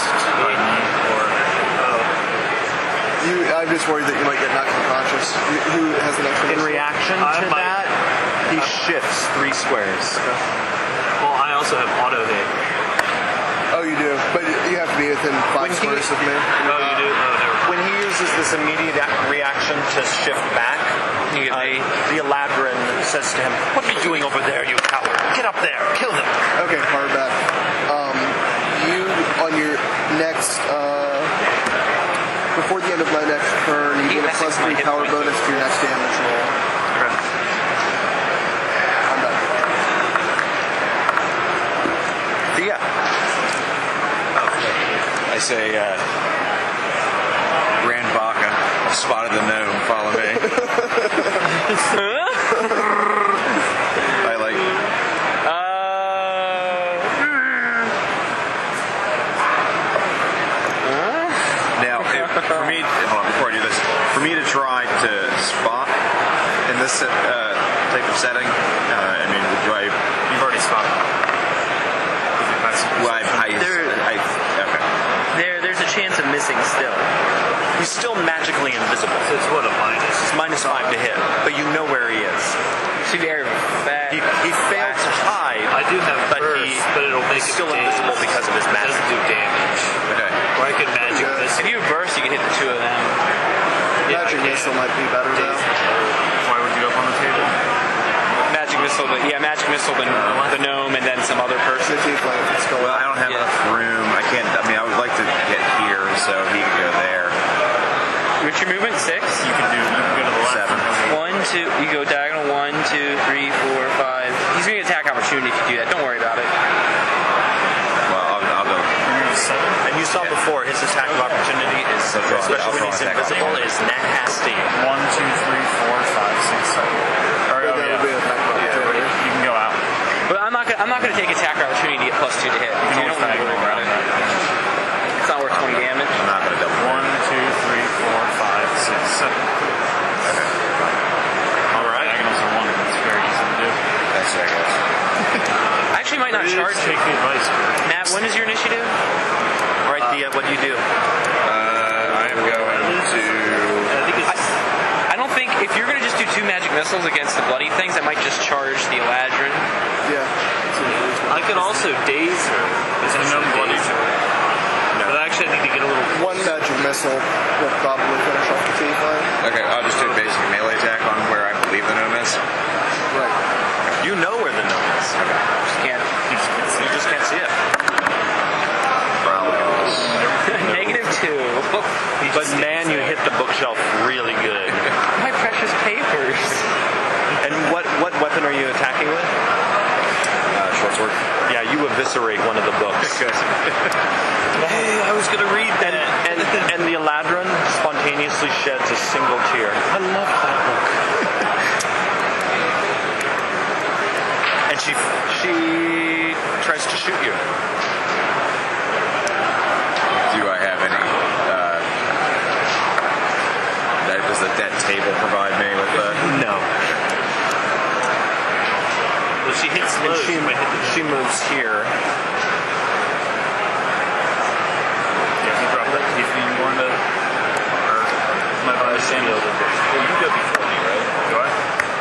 I'm just worried that you might get knocked unconscious. Who has the next one? In reaction I to might- that, he shifts 3 squares. Well, I also have auto hit. Oh, you do. But you have to be within 5 When he- squares of me. Oh, you do? Oh, never. When he uses this immediate reaction to shift back, You get me. the Eladrin says to him, "What are you doing over there, you coward? Get up there, kill him." Okay, hardback. You, on your next, before the end of my next turn, you get a That's +3 my hit power point. bonus to your next damage roll. I'm done. Thea. I say, Grand Baka, I've spotted the gnome, follow me. I like, now, for me, hold on, before I do this, for me to try to spot in this type of setting, I mean, do I, You've already spotted. well, okay. There's a chance of missing still? He's still magically invisible. So it's what, a minus? It's -5 to hit, but you know where he is. Too very fast. He failed to hide, I do have but burst, but it'll make he's it still dazed. invisible because of his It magic. doesn't do damage. Okay. Or I could magic this. If you burst, you can hit the two of them. Yeah, Magic I can. Missile might be better though. Why would you up on the table? Magic missile, magic missile, the gnome, and then some other The person. tiefling, if it's going. Well, I don't have Yeah. enough room. I can't. I mean, I would like to get here so he could go there. What's your movement? 6? You can go to the left. 7. 1, 2. You go diagonal. 1, 2, 3, 4, 5. He's gonna get attack opportunity if you do that. Don't worry about it. Well, I'll go. You move 7. And you saw before, his attack of opportunity is, draw- especially I'll when draw he's attack invisible, opportunity. is nasty. 1, 2, 3, 4, 5, 6, 7. Or, That oh, would be yeah. an attack opportunity. You can go out. But I'm not gonna take attack opportunity to get +2 to hit. You You can don't always need to worry about around it. that. It's not worth 20 damage. I'm not going to double. 1, 2, 3, 4, 5, 6, 7. All right. Diagonals are 1. It's very easy to do. That's it, I guess. I actually might not charge you. Take the advice. Matt, when is your initiative? All right, what do you do? I am going to. I think it's I don't think if you're gonna just do 2 magic missiles against the bloody things, I might just charge the Eladrin. Yeah. I could also daze her. Is it no bloody? But actually, I need to get a little. One magic missile will probably finish off the tiefling. Okay, I'll just do a basic melee attack on where I believe the gnome is. Right. You know where the gnome is. Just can't. You just can't see it. -2. But man, you hit the bookshelf really good. My precious papers. And what weapon are you attacking with? Short sword. Yeah, you eviscerate one of the books. Hey, I was gonna read that. And the Eladrin spontaneously sheds a single tear. I love that book. And she tries to shoot you. Do I have any? Does that table provide me with the? No. Well, she hits And low. she moves here. Yeah, if you drop that tiefling you wanted to. Or my Shield. Well, you go before me, right? Do I?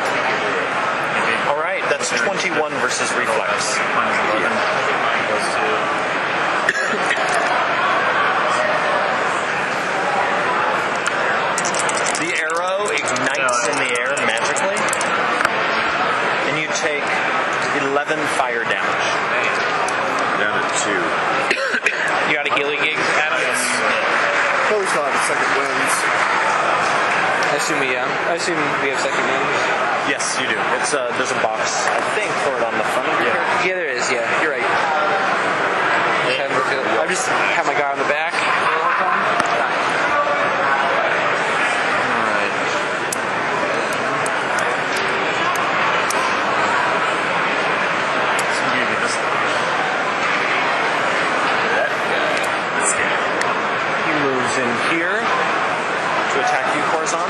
All right, that's 21 versus reflex. Mine's 11. Goes to. The arrow ignites in the air magically, and you take 11 fire damage. Down to 2. You got a healing gig, Adam? Probably still have the second wins. I assume we have second wins. Yes, you do. It's there's a box, I think, for it on the front of your character. Yeah, there is. Yeah, you're right. I just have my guy on the back. So we gave you this. He moves in here to attack you, Corazon.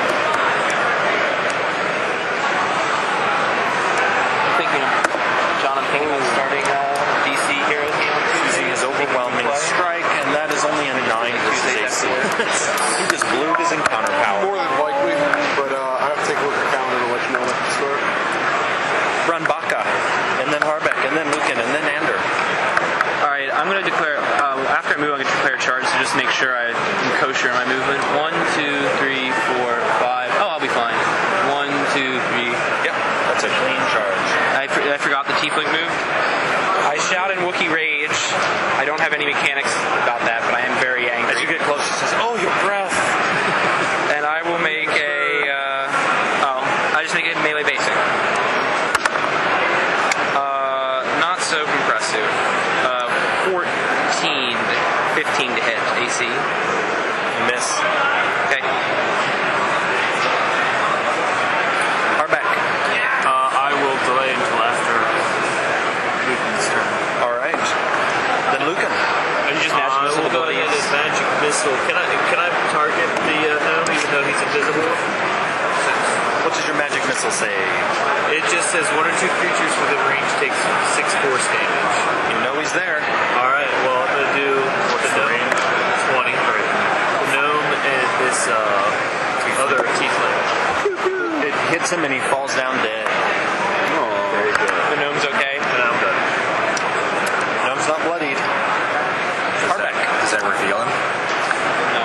I'm thinking John and Ping was starting DC Heroes Using his overwhelming strike, and that is only a 9 versus AC. He just blew his encounter power. More than likely, but I have to take a look at the calendar to let you know when to start. Run Baka, and then Harbeck, and then Lucan, and then Ander. All right, I'm going to declare, after I move, I'm going to declare charge to just make sure I'm kosher in my movement. 1, 2, 3, 4, 5. Oh, I'll be fine. 1, 2, 3. Yep, that's a clean charge. I forgot the tiefling move. I shout in Wookiee Rage. I don't have any mechanics about that, but I am very angry. As you get close, he says, "Oh, your breath." And I will make I just make it melee basic. Not so compressive. 15 to hit AC. You miss. Okay. Harbeck. I will delay until after Lucan's turn. All right. Then Lucan. Are you just magic missile We'll go ahead abilities? and magic missile. Can I target the gnome even though he's invisible? What does your magic missile say? It just says 1 or 2 creatures within range takes 6 force damage. You know he's there. All right. Well, I'm gonna do what's the range? 20. this other tiefling. It hits him and he falls down dead. Very good. The gnome's okay. And I'm done. Gnome's not bloodied. Does that reveal him? No.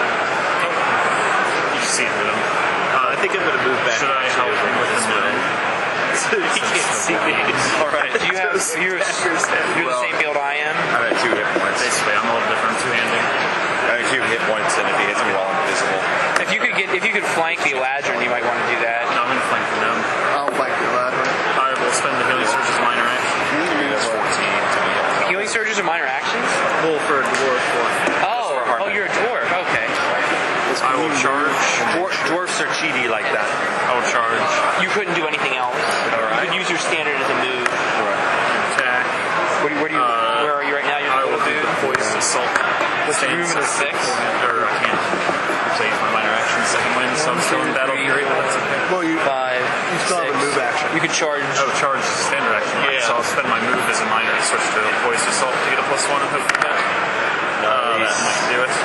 You see it with him. I think I'm going to move back. Should I help him with the gnome? He can't see me. All right. Do you have? You're the same build I am. I'm at 2 hit points. Basically, I'm a little different two-handing. I have 2 hit points, and if he hits me while I'm invisible, If you could flank the Eladrin, you might want to do that. No, I'm going to flank the gnome. I'll fight the ladder. I will spend the healing surge as a minor action. that's 14 to me. Healing surges are minor actions. Well, for a dwarf, Oh, you're a dwarf. Okay. I will charge. Dwarfs are cheaty like that. I will charge. You couldn't do anything else. You could use your standard as a move. Attack. Where are you right now? You're I in will the do the food. poison assault. What's the room in the 6? Or I can't. So I use my minor action second wind, so I'm still in battle fury, but that's okay. Well, you 5. still have a move action. You could charge. Oh, charge is a standard action. Right? Yeah. So I'll spend my move as a minor to switch to poison assault to get a +1 and hope for that. That might do it.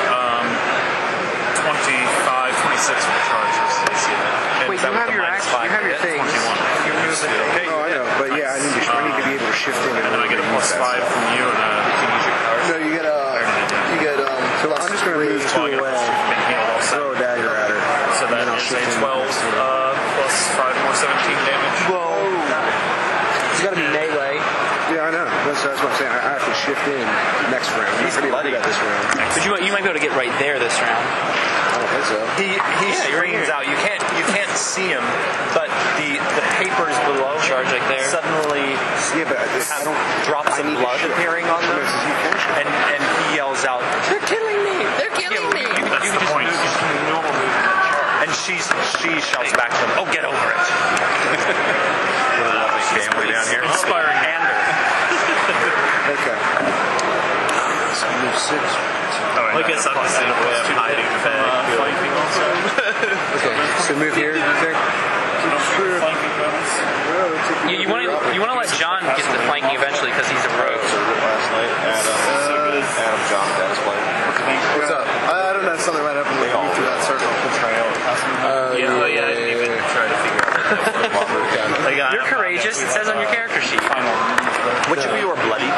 25, 26 for the charges. Wait, you have your action. You have your thing. 21. Okay. Oh, I know, but yeah, I need to be able to shift in. And then I get a +5 from you and a strategic power. No, you get So I'm just going to move 2 away, throw a dagger at her. So that is a 12 plus 5 more 17 damage. It's got to be melee. Yeah, I know. That's what I'm saying. I have to shift in next round. I'm not going to be able to do that this round. But you might be able to get right there this round. I don't think so. He screams out. You can't see him, but the papers below Charge like there. suddenly Yeah, but I don't. drops of I need to blood shift. appearing on them, This is you finish it. and he yells out, "They're killing me! They're killing me!" That's the point. Normal movement. And she shouts back to him, "Oh, get over it!" What a lovely family down here. Inspiring Ander. Okay. So move 6. I guess I'm just in a way of hiding flanking also. Okay. So move here, you think? Flanking bonus. You want to let John get the flanking eventually because he's a rogue. Last night, Adam John Dennis played. What's up? I don't know. Something might happen when you move through that circle. Yeah, I didn't even try to figure out. You're courageous. It says on your character sheet. Which of you are bloody?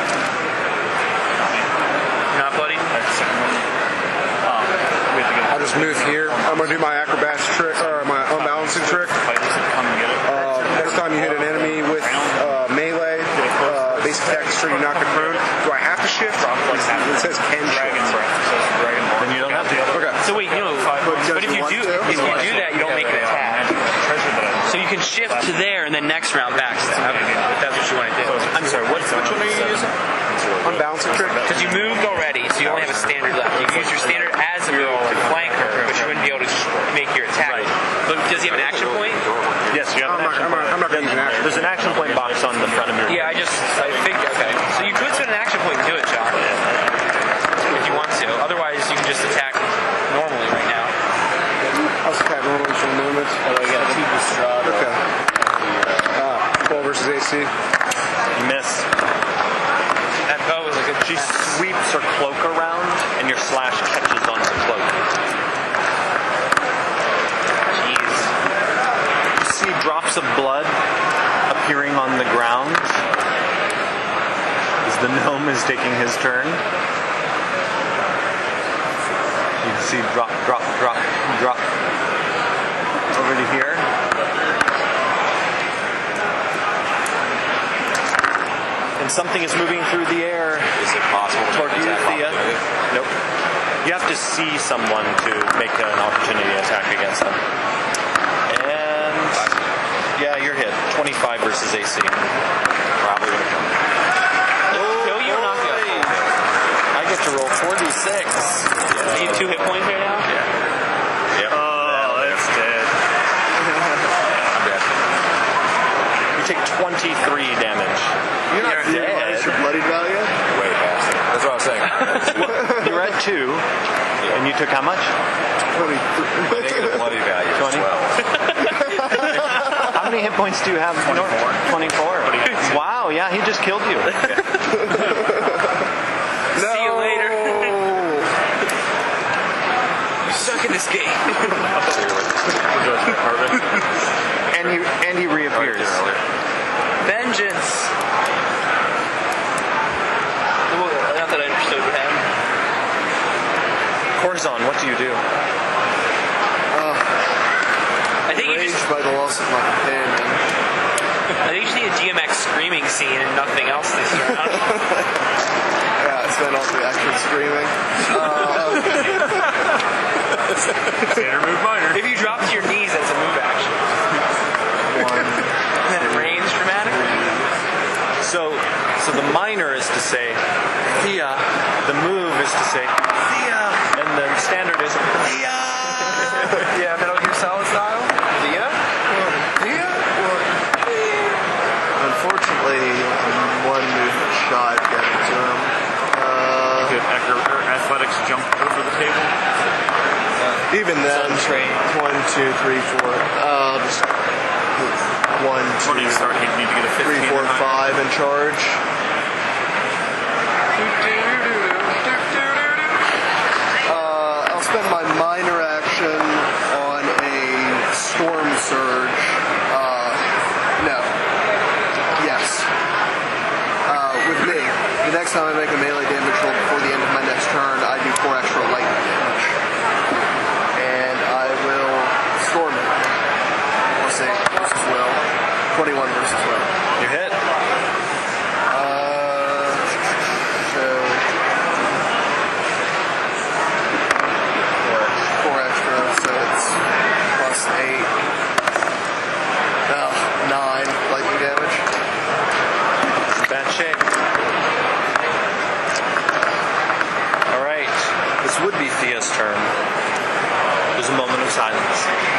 You're not bloody? I'll just move here. I'm going to do my acrobatics trick, or my unbalancing trick. Next time you hit an enemy with melee, basic attack is true, you knock it prone. Do I have to shift? It says can shift. Then you don't have to. Okay. So wait, but if you do that, you don't make an attack. So you can shift to there and then next round back. If that's what you want to do. I'm sorry, which one are you using? Unbalancing trick? Because you moved already, so you only have a standard left. You can use your standard as a move to flank her, but you wouldn't be able to make your attack. But does he have an action point? Yes, you have an action point. I'm not going to use an action. There's an action point box on the front of your. Yeah, I think, okay. So you could spend an action point and do it, John. If you want to. Otherwise, you can just attack normally right now. I'll attack normally for a moment. Okay. 12 versus AC. You miss. That bow is a good. She sweeps her cloak around, and your slash catches on her cloak. Jeez. You see drops of blood appearing on the ground as the gnome is taking his turn. You can see drop over to here. And something is moving through the air. Is it possible to Toward you, Thea? Nope. You have to see someone to make an opportunity attack against them. And yeah, you're hit. 25 versus AC. Probably would have come. Kill you or not kill? I get to roll 4d6. Are you 2 hit points right now? Yep. Oh, that's dead. I'm dead. You take 23 damage. You're not dead. Is your bloody value? Way past it. That's what I was saying. You're at 2, and you took how much? My negative bloody value is 20? 12. How many hit points do you have? 24. Wow, yeah, he just killed you. See you later. You suck at this this game. And he reappears. Vengeance. Well, not that I understood what happened. Corzon, what do you do? I think you Raged just. by the loss of my companion. I think you just need a DMX screaming scene and nothing else this round. Yeah, it's been all the action screaming. Standard move minor. If you drop to your knees, that's a move action. And then it rains dramatically. So the minor is to say Thea. The move is to say Thea, and the standard is Thea. Yeah, Metal Gear Solid style. Yeah. Unfortunately, one move shy of getting to him. Good athletics jump over the table. Even then, 1, 2, 3, 4. Just 1, 2, Where do you start? You need to get a 15 3, 4, or higher. 5 in charge. I'll spend my minor action on a storm surge. No. Yes. With me, the next time I make a melee damage roll before the end of my next turn, I do 4 extra lightning damage. And I will storm it. Let's see, versus will. 21 versus will. You hit. So 4 extra, so it's plus 8. 9 lightning damage. Bad shape. All right. This would be Thea's turn. There's a moment of silence.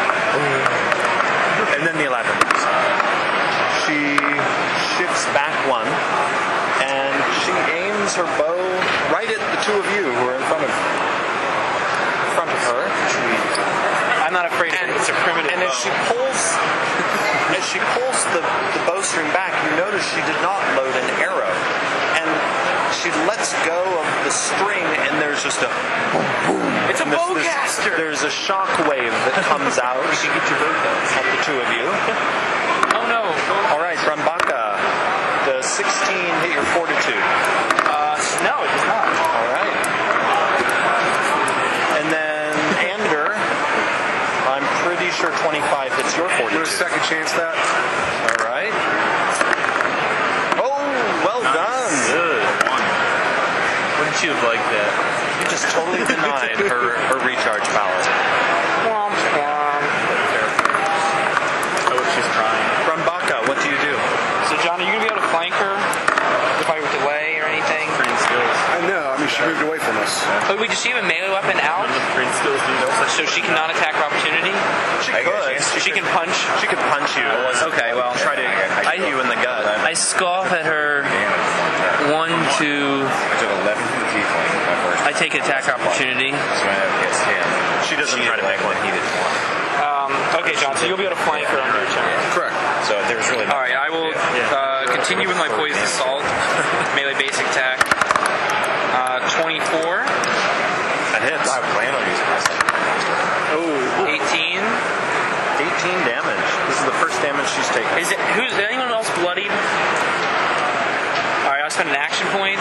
And then the Aladdin moves. She shifts back 1, and she aims her bow right at the two of you who are in front of her. I'm not afraid of it. It's a primitive And as she pulls the bowstring back, you notice she did not load an arrow. And she lets go of the string, and there's just a boom, boom. It's a And bowcaster! There's a shock wave that comes out at the two of you. Oh no. All right, Brambaka, the 16 hit your fortitude. No, it does not. All right. And then Ander, I'm pretty sure 25 hits your fortitude. There's a second chance that. All right. Oh, well done. Good. Wouldn't you have liked that? You just totally denied her recharge power. Oh, she's crying. Brambaka, what do you do? So, John, are you going to be able to flank her if I delay or anything? Trained skills. I know. I mean, she moved away from us. Oh, wait, does she have a melee weapon out? Trained skills do that. So she cannot attack her opportunity? She could. She can punch? She could punch you. Okay, well. Try to hit you in the gut. I scoff at her. 1, 2. I took 11 from the tiefling. My first. I take an attack opportunity. So I have against him. She doesn't try to make one. He did one. Okay, John, so you'll be able to flank her on your turn. Correct. So there was really. Alright, I will continue with my poison assault. Melee basic attack. 24. That hits. I plan on using myself. Oh, 18. 18 damage. This is the first damage she's taken. Is anyone else bloodied? Alright, I'll spend an action point.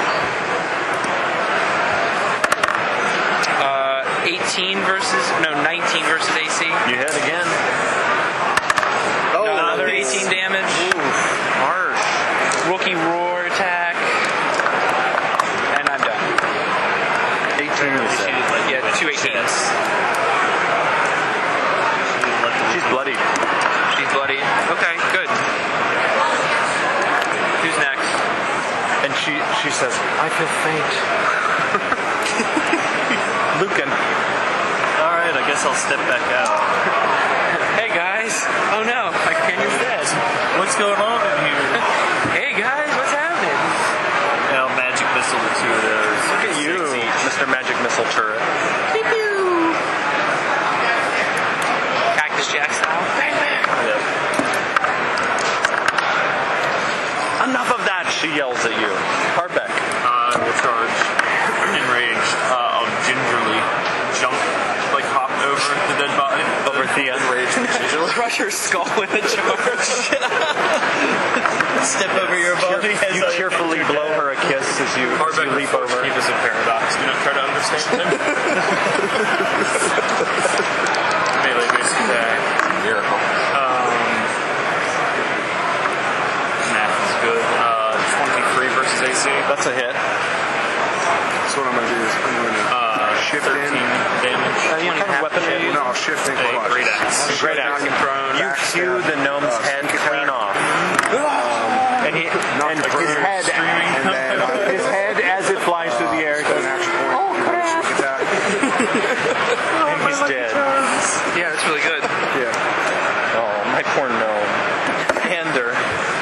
19 versus AC. You hit again. Oh, Another 18 damage. Oof, harsh. Rookie roar attack. And I'm done. 18 you said. Yeah, 2 18s. She's bloodied. She's bloody. Okay, good. Who's next? And she says, I feel faint. Lucan. Alright, I guess I'll step back out. Hey guys. Oh no, my companion's dead. What's going on in here? Hey guys, what's happening? Now, magic missile to 2 of those. Look at you, Mr. Magic Missile Turret. Pew pew. Cactus Jack style. Bang bang. Yep. Enough of that, she yells at you. Hardbeck. I will charge enraged. I'll gingerly jump, like hop over crush her skull with a charge. Step over your body. You cheerfully blow her a kiss as you leap over. Keep us in paradox. Do not try to understand him. Melee basic attack. Miracle. Math is good. 23 versus AC. That's a hit. So what I'm gonna do is I'm gonna shift 13 in. damage. What kind of weaponry? No, I'll shift in. A great axe. Great axe. You hew the gnome's head clean off. And he Knock the his bird, head and then his head as it flies through the air an goes, action point. Sneak attack. and he's dead. Yeah, that's really good. Yeah. Oh, my poor gnome. Pander.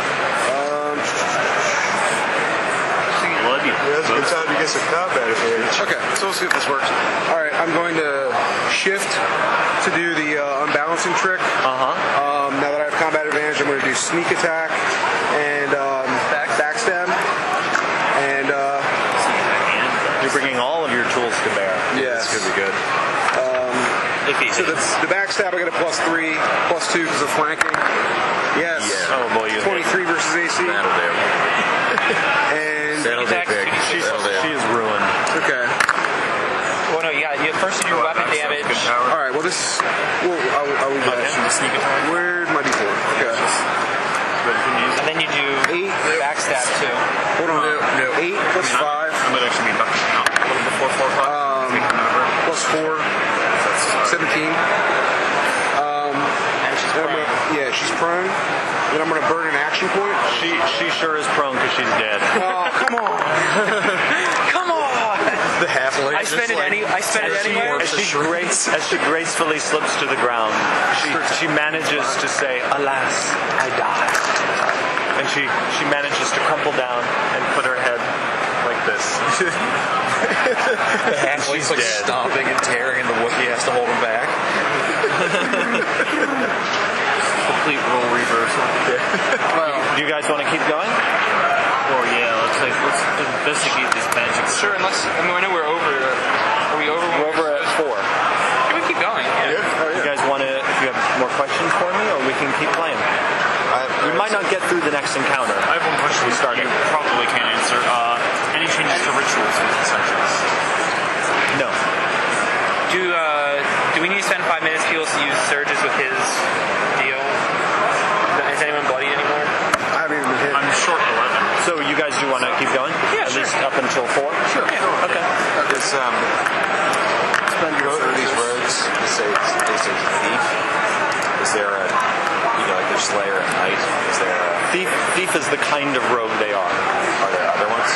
Bloody. That's a good time to get some combat advantage. Okay, so we'll see if this works. All right, I'm going to shift to do the unbalancing trick. Now that I have combat advantage, I'm going to do sneak attack and backstab. And You're bringing all of your tools to bear. yeah, This could be good. so the backstab I get a +3, +2 because of flanking. Yes. Yeah. Oh boy, you 23 versus AC. That'll do. And That'll do big. That'll do. she is ruined. okay. Well, no, you first you do weapon damage. Good power. All right. Well, this. Well, I will get The sneak attack. Where's my D4? Okay. But you can use And then you do 8. backstab too. Hold on. No. 8 plus 5 It might actually be a little before 4 o'clock. plus 4, 17. And she's Then I'm prone. gonna- yeah, she's prone. Then I'm going to burn an action point. She sure is prone because she's dead. Oh, come on. Come on! The halfling. I spent it anywhere. As she gracefully slips to the ground, she manages to say, "Alas, I die." And she manages to crumple down and put her head like this. The halfling's like dead. stomping and tearing, and the Wookiee has to hold him back. Complete role reversal. Do you guys want to keep going? Well, yeah, let's investigate this magic. Sure, unless I know we're over. Are we over? We're over at 4. Can we keep going? Yeah. You guys want to? If you have more questions for me, or we can keep playing. We might not get through the next encounter. I have one question you probably can't answer. Any changes to rituals with Essentials? No. Do we need to spend 5 minutes, Keels, to use surges with his deal? Is anyone bloodied anymore? I haven't even been hit. I'm short 11. So you guys do want to keep going? Yeah, At sure. least up until 4? Sure. Okay. It's you go through these roads. They say thief. Is there a like their slayer at night? Is there a Thief is the kind of rogue they are. are there other ones?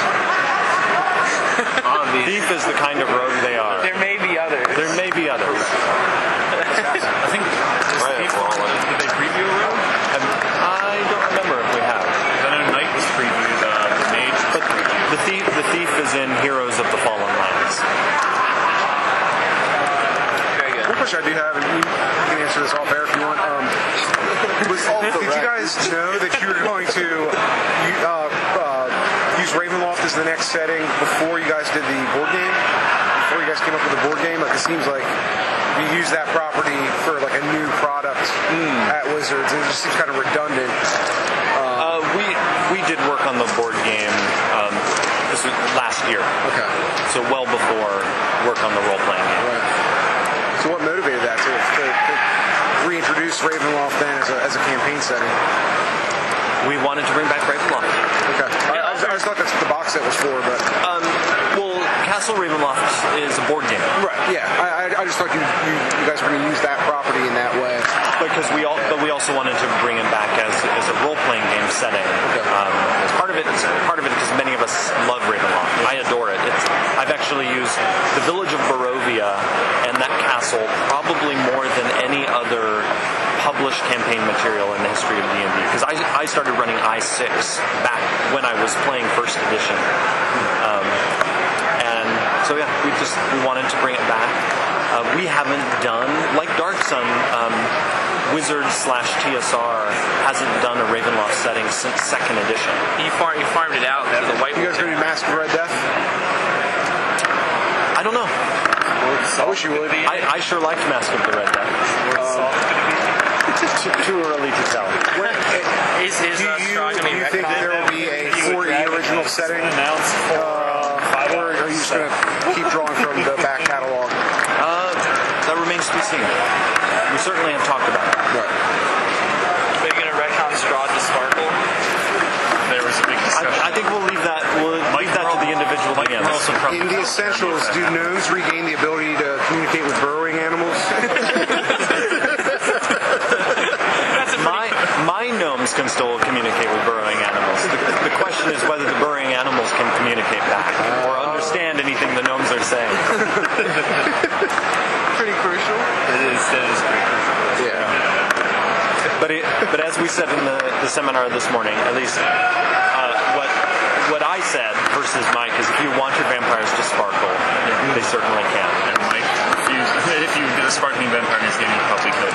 Thief is the kind of rogue they are. There may be others. There may be others. I think. Right, well, Did they preview a room? I don't remember if we have. I know Knight was previewed. The Mage was But previewed. the thief is in Heroes of the Fallen Lands. Very good. One question I do have, and you can answer this off air if you want. Did you guys know that you were going to use Ravenloft as the next setting before you guys did the board game? Before you guys came up with the board game? Like, it seems like you use that property for like a new product at Wizards. It just seems kind of redundant. We did work on the board game this was last year. Okay. So well before work on the role-playing game. Right. So what motivated that to reintroduce Ravenloft then as a campaign setting? We wanted to bring back Ravenloft. Okay. I just thought that's what the box set was for, but Well, Castle Ravenloft is a board game. right. Yeah. I just thought you guys were going to use that property in that way. Because we also wanted to bring it back as a role-playing game setting. Okay. Part of it because many of us love Ravenloft. I adore it. I've actually used the village of Barovia and that castle probably more than any other published campaign material in the history of D&D. Because I started running I6 back when I was playing first edition. And so yeah, we wanted to bring it back. We haven't done, like Dark Sun, Wizards/TSR hasn't done a Ravenloft setting since 2nd edition. You farmed it out to the white. You guys going to do Mask of Red Death? I don't know. I wish you would. I sure liked Mask of the Red Death. Too early to tell. Is Do Strahd gonna be you think there will be a 4E original setting? Or are you just going to keep drawing from the back catalog? That remains to be seen. We certainly have talked about it. Right. Are you gonna retcon Strahd to Sparkle? There was a big discussion. I think we'll leave that to the individual DMs. In the Essentials, do gnomes regain the ability to communicate with burrowing animals? My gnomes can still communicate with burrowing animals. The question is whether the burrowing animals can communicate back or understand anything the gnomes are saying. Pretty crucial. That is pretty crucial. Yeah. But as we said in the seminar this morning, at least what I said versus Mike is if you want your vampires to sparkle, they certainly can. And Mike, if you did a sparkling vampire in this game, you probably could.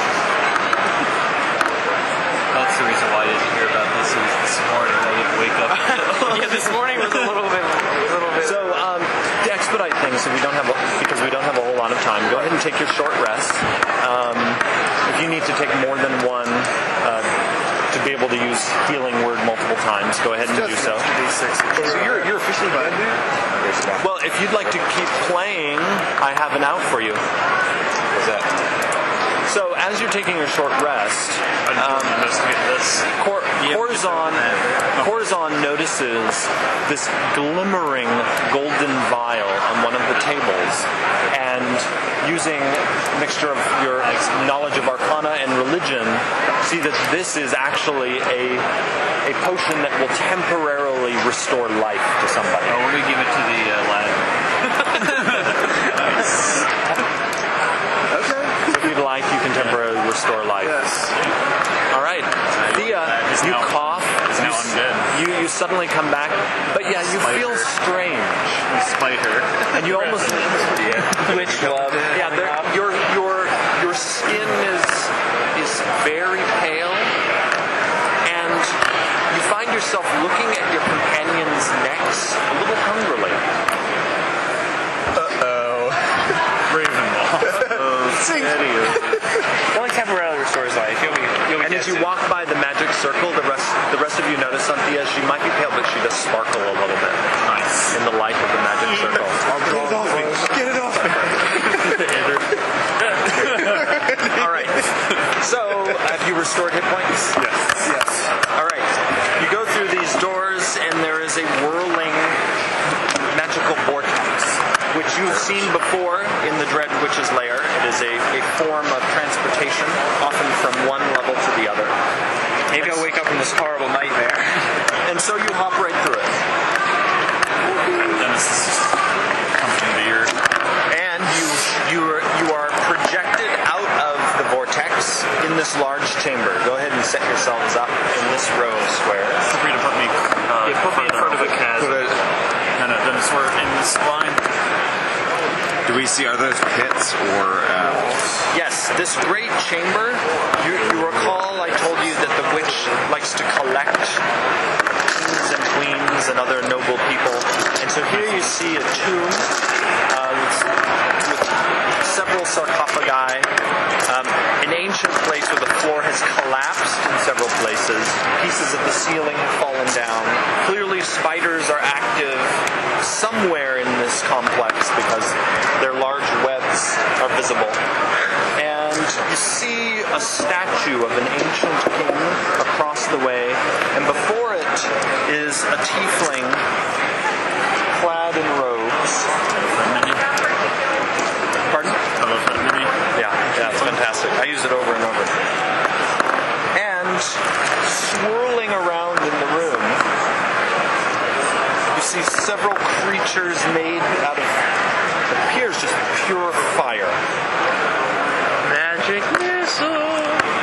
That's the reason why I didn't hear about this. It was this morning. I didn't wake up. Yeah, this morning was a little bit. So to expedite things, because we don't have a whole lot of time, go ahead and take your short rest. If you need to take more than one to be able to use healing word multiple times, go ahead and do so. So you're officially done, dude? Well, if you'd like to keep playing, I have an out for you. What's that? So as you're taking your short rest, Corazon notices this glimmering golden vial on one of the tables, and using a mixture of your knowledge of Arcana and religion, see that this is actually a potion that will temporarily restore life to somebody. Oh, we're going to give it to the lad. If you'd like, you can temporarily restore life. Yes. All right. Thea, you cough. You suddenly come back, but yeah, you feel strange. Despite her. And you almost Which glove? yeah. Your skin is very pale, and you find yourself looking at your companions' necks a little hungrily. Only temporarily restores life. You'll be And as you walk by the magic circle, the rest of you notice on Thea, she might be pale, but she does sparkle a little bit. Nice. In the light of the magic circle. Get it off me. Get it off me. All right. So, have you restored hit points? Yes. All right. You go through these doors, and there is a whirling magical vortex, which you've seen before in the Dread Witch's Lair. It is a form of transportation, often from one level to the other. Maybe I'll wake up from this horrible nightmare. And so you hop right through it. Dennis comes from the ear. And you are projected out of the vortex in this large chamber. Go ahead and set yourselves up in this row of squares. Feel free to put me put me in front of a chasm. And Dennis, we're in this line. Do we see, are those pits or... Yes, this great chamber, you recall I told you that the witch likes to collect kings and queens and other noble people. And so here you see a tomb with several sarcophagi, an ancient place where the floor has collapsed in several places. Pieces of the ceiling have fallen down. Clearly spiders are active somewhere in this complex because their large webs are visible. And you see a statue of an ancient king across the way, and before it is a tiefling clad in robes. Pardon? I love that mini. Yeah, it's fantastic. I use it over and over. And swirling around in the room, you see several creatures made out of what appears just pure fire. Magic missile.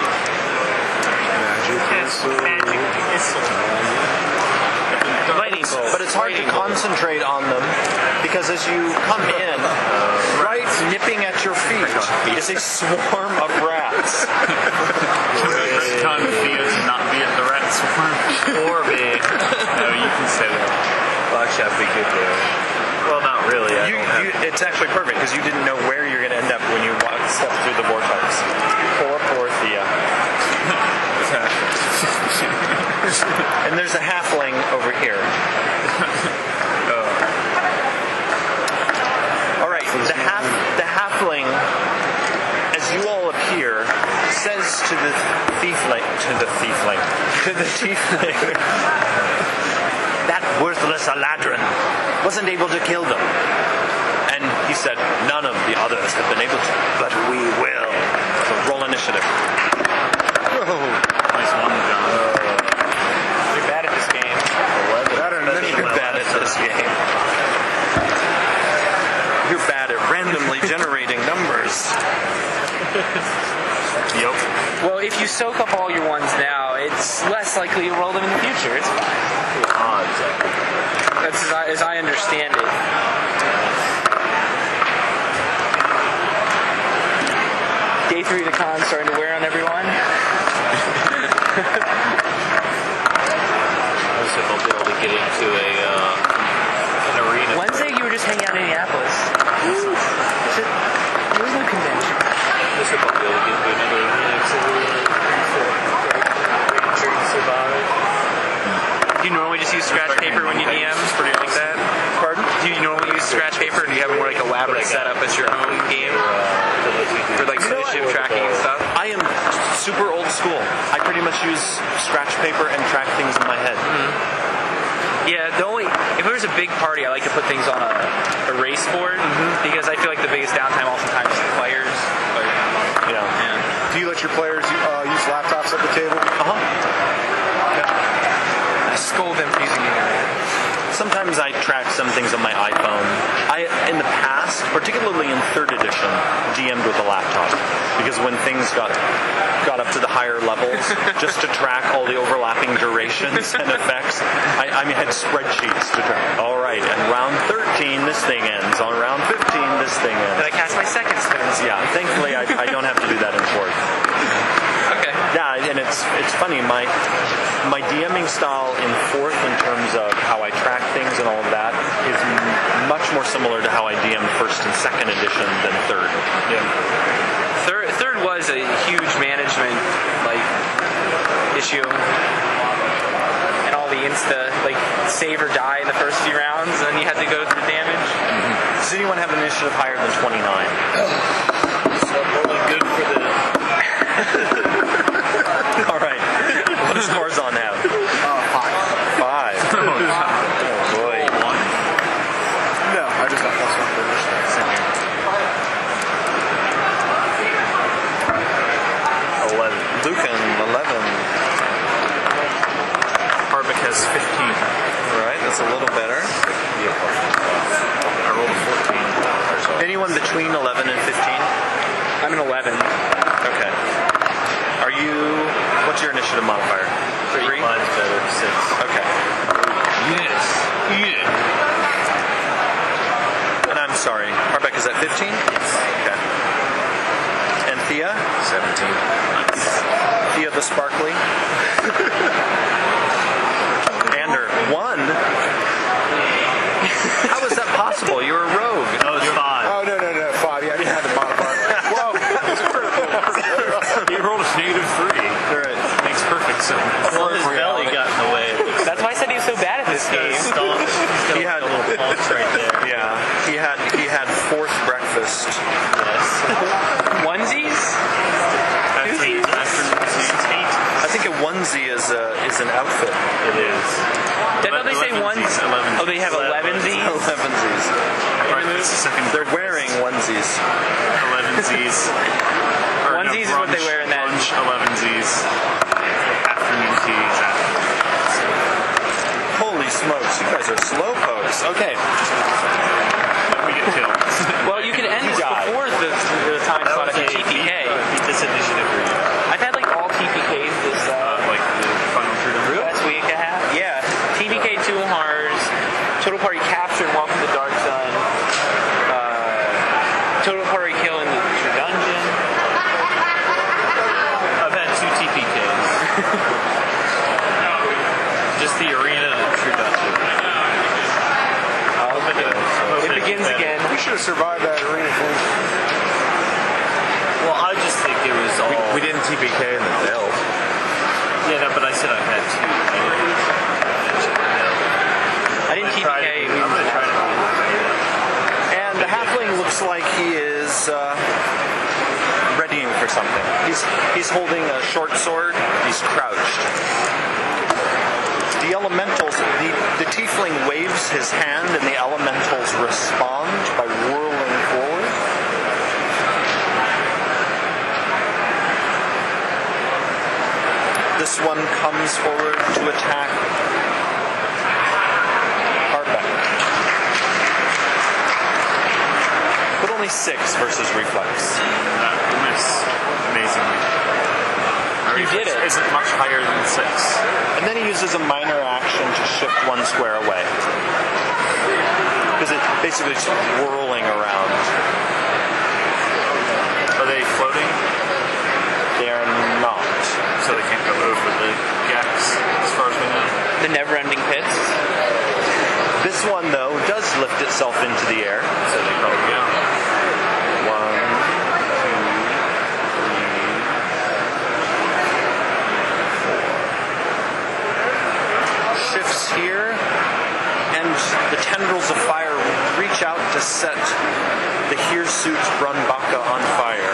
Magic missile. Lightning bolt. But it's hard to concentrate on them because as you come in, right nipping at your feet is a swarm of rats. Time for you to not be at the rat swarm. Or me. No, you can say that. Well, actually, I'd be good there. Well, not really. It's actually perfect because you didn't know where you're going to end up when you step through the vortex. Poor Thea. And there's a halfling over here. All right, the halfling, as you all appear, says to the tiefling, that worthless Aladrin wasn't able to kill them. And he said, none of the others have been able to, but we will. So roll initiative. Nice one, John. You're bad at this game. You're bad at this game. You're bad at randomly generating numbers. Yep. Well, if you soak up all your ones now, it's less likely you'll roll them in the future. It's fine. That's as I understand it. Day 3 of the con starting to wear on everyone. I was able to be able to get into an arena. Wednesday, you were just hanging out in Indianapolis. There was no convention. I was able to be able to get into another arena. Sure you survive. Do you normally just use scratch paper when you DM? Pretty like that? Pardon? Do you normally use scratch paper, or do you have a more like elaborate setup as your own game for like initiative tracking and stuff? I am super old school. I pretty much use scratch paper and track things in my head. Yeah, if it was a big party, I like to put things on a race board because I feel like the biggest downtime oftentimes is the players. But, Yeah. Do you let your players use laptops at the table? I scold them for using the internet. Sometimes I track some things on my iPhone. In the past, particularly in 3rd edition, DM'd with a laptop. Because when things got up to the higher levels, just to track all the overlapping durations and effects, I had spreadsheets to track. All right, and round 13, this thing ends. On round 15, this thing ends. Did I cast my second spell? Yeah, thankfully I don't have to do that in 4th. Okay. Yeah, and it's funny. My DMing style in 4th, in terms of how I track things and all of that, is much more similar to how I DM 1st and 2nd edition than 3rd. Yeah. Third was a huge management issue, and all the save or die in the first few rounds, and then you had to go through damage. Does anyone have an initiative higher than 29? So I'm rolling good for the... All right. What is Corzon have? 5. Oh boy. No, I just got +1 for initiative. 11. Lucan, 11. Harvick has 15. All right, that's a little better. I rolled a 14. Anyone between 11 and 15? I'm an 11. Okay. What's your initiative modifier? 3? Mine's better, 6. Okay. Yes. Yeah. And I'm sorry, Harbeck is at 15? Okay. And Thea? 17. Thea the Sparkly? Ander, 1? How is that possible? You're a rogue. No, it's 5. Oh, no, 5. Yeah, I didn't have the modifier. Whoa, it's critical. He rolled a -3. Right. Makes perfect sense. Well, his belly got in the way. That's why I said he was so bad at this game. He's got He had a little punch right there. Yeah, he had 4th breakfast. Yes. Onesies? Afternoon heat. I think a onesie is an outfit. It is. Don't they say ones? 11. Oh, they have 11sies? 11sies. Right, that's the second. They're wearing onesies. 11sies. Onesies is what they wear in that. Brunch 11sies. Afternoon teas. Holy smokes, you guys are slow pokes. Okay. We get killed. Well, you can end this die. before the time slot at the TPK. Beat this initiative for you. I've had all TPKs this Like the final freedom. last week I have. Yeah. TPK 2 Mars, Total Party Capture and Welcome to Dark Sun, Total Party Kill in the True Dungeon. I've had 2 TPKs. Just the arena and the true dungeon. If He's holding a short sword. He's crouched. The elementals, the tiefling waves his hand, and the elementals respond by whirling forward. This one comes forward to attack Harbeck. But only 6 versus reflex. Miss amazingly. You did it. Isn't much higher than 6. And then he uses a minor action to shift 1 square away. Because it basically just whirling around. Are they floating? They are not. So they can't go over the gaps, as far as we know. The never-ending pits. This one, though, does lift itself into the air. So they probably go. 1, 2, 3, 4. Shifts here, and the tendrils of fire reach out to set the hirsute Brunbaka on fire.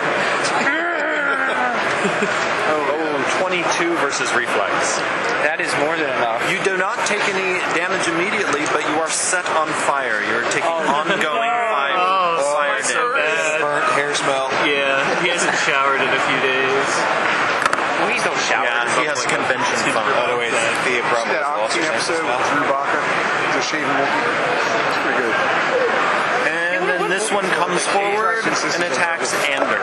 22 versus reflex. That is more than enough. You do not take any damage immediately, but you are set on fire. You're taking ongoing fire damage. So bad. Burnt hair smell. Yeah, he hasn't showered in a few days. Please don't shower. Yeah, he has convention fun. By the way, Thea See probably that lost her Octane sense of episode smell. with Drew Baca? He's a shaven monkey. It's pretty good. And then this one comes forward and attacks Ander.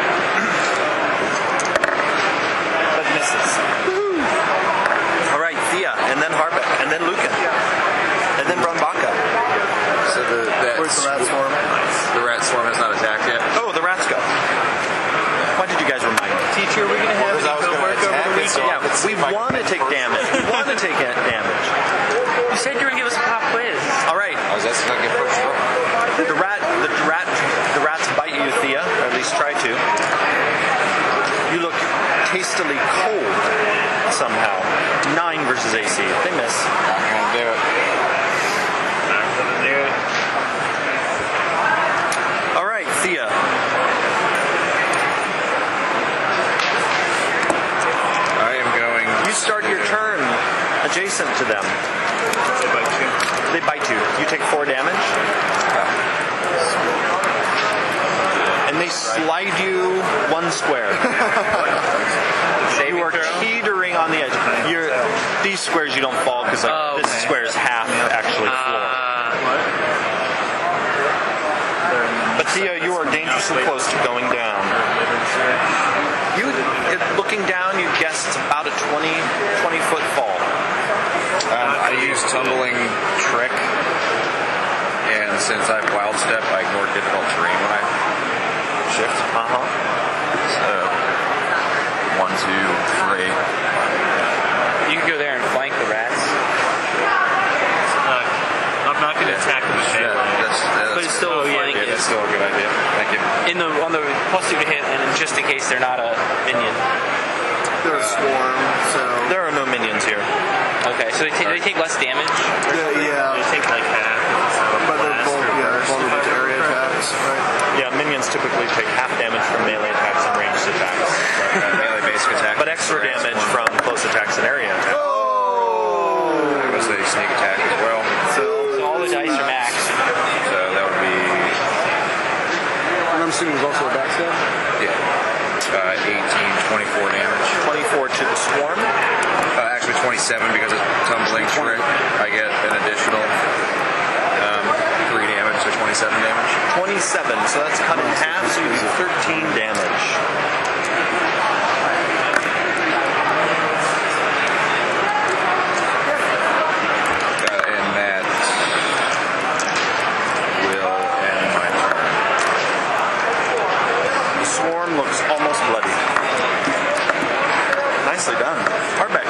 But misses. All right, Thea, and then Harbeck, and then Lucan, and then Brunbaka. So Where's the rat swarm? the rat swarm has not attacked yet. Oh, the rats go. Why did you guys remind me? Teacher, we're going to have Because I was going to homework over attack the it, weekend. so Yeah, let's see we if I want to take damage. We want to take damage. You said you were going to give us a pop quiz. All right, I was asking if I could get first row. the rats bite you, Thea, or at least try to. You look tastily cold somehow. 9 versus AC. They miss. Not gonna do it. All right, Thea. I am going. You start your turn adjacent to them. They bite you. You take 4 damage. And they slide you 1 square. You are teetering on the edge. These squares you don't fall because this square is half actually floor. But Thea, you are dangerously close to going down. Looking down, you guess it's about a 20-foot fall. I use tumbling trick, and since I have wild step, I ignore difficult terrain when I shift. So 1, 2, 3. You can go there and flank the rats. I'm not going to attack with a Yeah, melee. But it's still a flank. yeah, that's still a good idea. Thank you. On the +2 to hit, and then just in case they're not a minion. They're a swarm, so There are no minions here. Okay, so they take less damage. yeah, They take like half. but they're vulnerable to area attacks, right? Yeah, minions typically take half damage from melee attacks and ranged attacks. Melee basic attack. But extra damage from close attacks and area attacks. It was a sneak attack as well. So all the dice are maxed. So that would be And I'm assuming there's also a backstab? 18, 24 damage. 24 to the swarm. Actually 27 because of tumbling trick. I get an additional 3 damage, so 27 damage. 27, so that's cut in half, so you do 13 damage. And that will end my turn. The swarm looks almost bloody. Nicely done. Harbeck.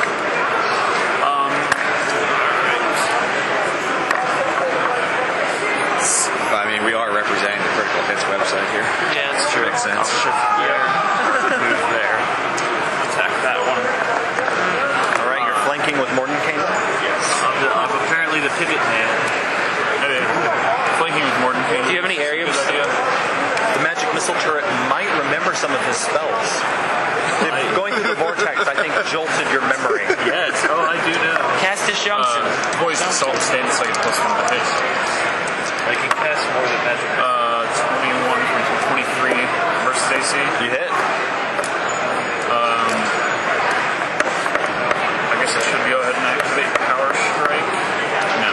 I mean, we are representing the Critical Hits website here. Yeah, that's true. Makes sense. I'll shift here. Move there. Attack that one. All right, you're flanking with Mordenkainen. Yes. I'm apparently the pivot man. Flanking with Mordenkainen. Do you have any area? Good idea. The magic missile turret might remember some of his spells. Going through the vortex, I think, jolted your memory. Yes. Oh, I do know. Castus Johnson. Poison Salt stains like it's plus 1 to hit. I can cast more than magic. 21 from 23 versus AC. You hit. I guess I should go ahead and activate Power Strike. No.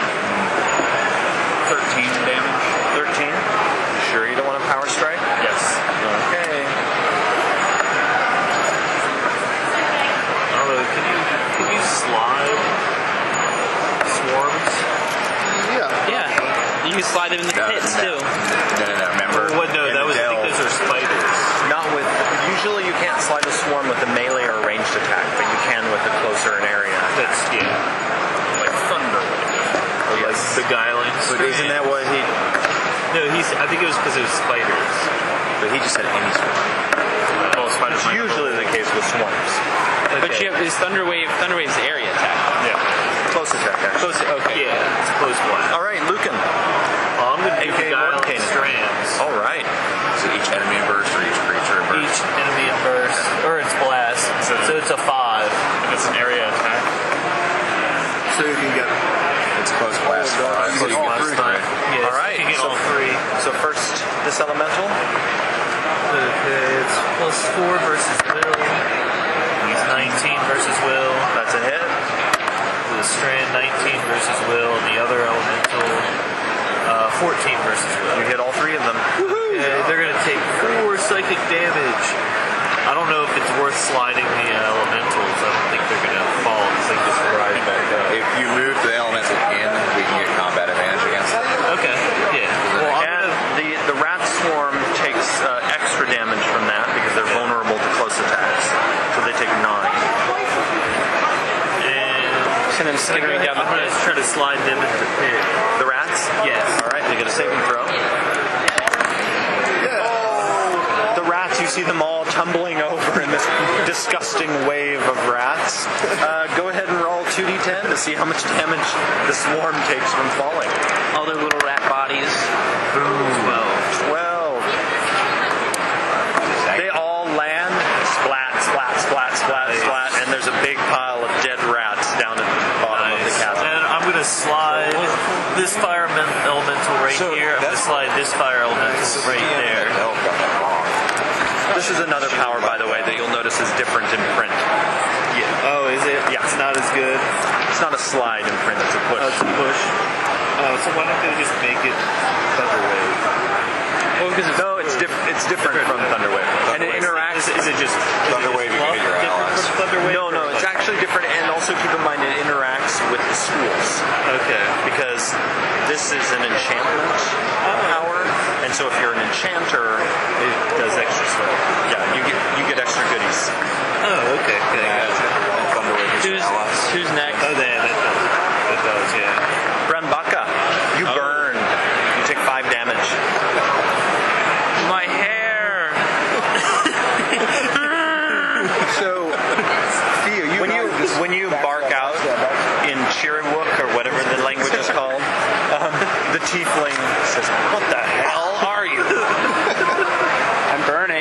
13 damage. 13. Sure you don't want a power strike? Yes. Okay. Although, can you slide swarms? Yeah. You can slide them in the pits too. No. Remember? What? No, that was. I think those are spiders. Not with. Usually you can't slide a swarm with a melee or a ranged attack, but you can with a closer an area. That's Like thunder. like beguiling. But isn't that what he? No, I think it was because it was spiders. But he just said any swarm. Well, spiders It's usually the case with swarms. But you have this Thunderwave's the area attack. Yeah. Close attack, actually. Okay. Yeah, it's a close blast. All right, Lucan. I'm going to do AK beguiling Mordenkainen. strands. All right. So each enemy burst or each creature burst? Each enemy in burst, or it's blast. So it's a 5. And it's an area attack. So you can get It's close blast. So you get through three. Yes, All right, you can get so- all 3. So first, this elemental. Okay, it's plus 4 versus Will. He's 19 versus Will. That's a hit. The strand 19 versus Will, and the other elemental 14 versus Will. You hit all 3 of them. Okay, they're going to take 4 psychic damage. I don't know if it's worth sliding the elementals. I don't think they're going to fall because they just rise back up. If you move the elemental in, we can get combat advantage against it. Okay, yeah. Well, I'm And going to... the rat swarm takes extra damage from that because they're vulnerable to close attacks. So they take 9. Send them skittering down the I'm going to try to slide them into the pit. The rats? Yes. All right, they get a saving throw. The rats, you see them all tumbling over in this disgusting wave of rats. Go ahead and roll 2d10 to see how much damage the swarm takes from falling. all their little rat bodies. 12. They all land, splat, splat, splat, splat, splat, and there's a big pile of dead rats down at the bottom of the chasm. And I'm going to slide this fire elemental right here. I'm going to slide this fire elemental right there. This is another power, by the way, that you'll notice is different in print. Yeah. Oh, is it? Yeah. It's not as good. It's not a slide in print, it's a push. Oh, it's a push. Oh, so why don't they just make it Thunderwave? Well, because it's No, it's different from Thunderwave. And it interacts. Is it just Thunderwave, you can get your different allies. from Thunderwave? No, it's actually different, and also keep in mind it interacts with the schools. Okay. Because this is an enchantment power, and so if you're an enchanter, It does extra stuff. yeah, you get extra goodies. Oh, okay. Okay, gotcha. Thunderwave is your allies. who's next? Oh, that does, yeah. Branbaka, you burn. You take 5 damage. My hair. So, Theo, When you bark out in Chiriwook or whatever the language is called, the tiefling says, "What the hell are you?" I'm burning.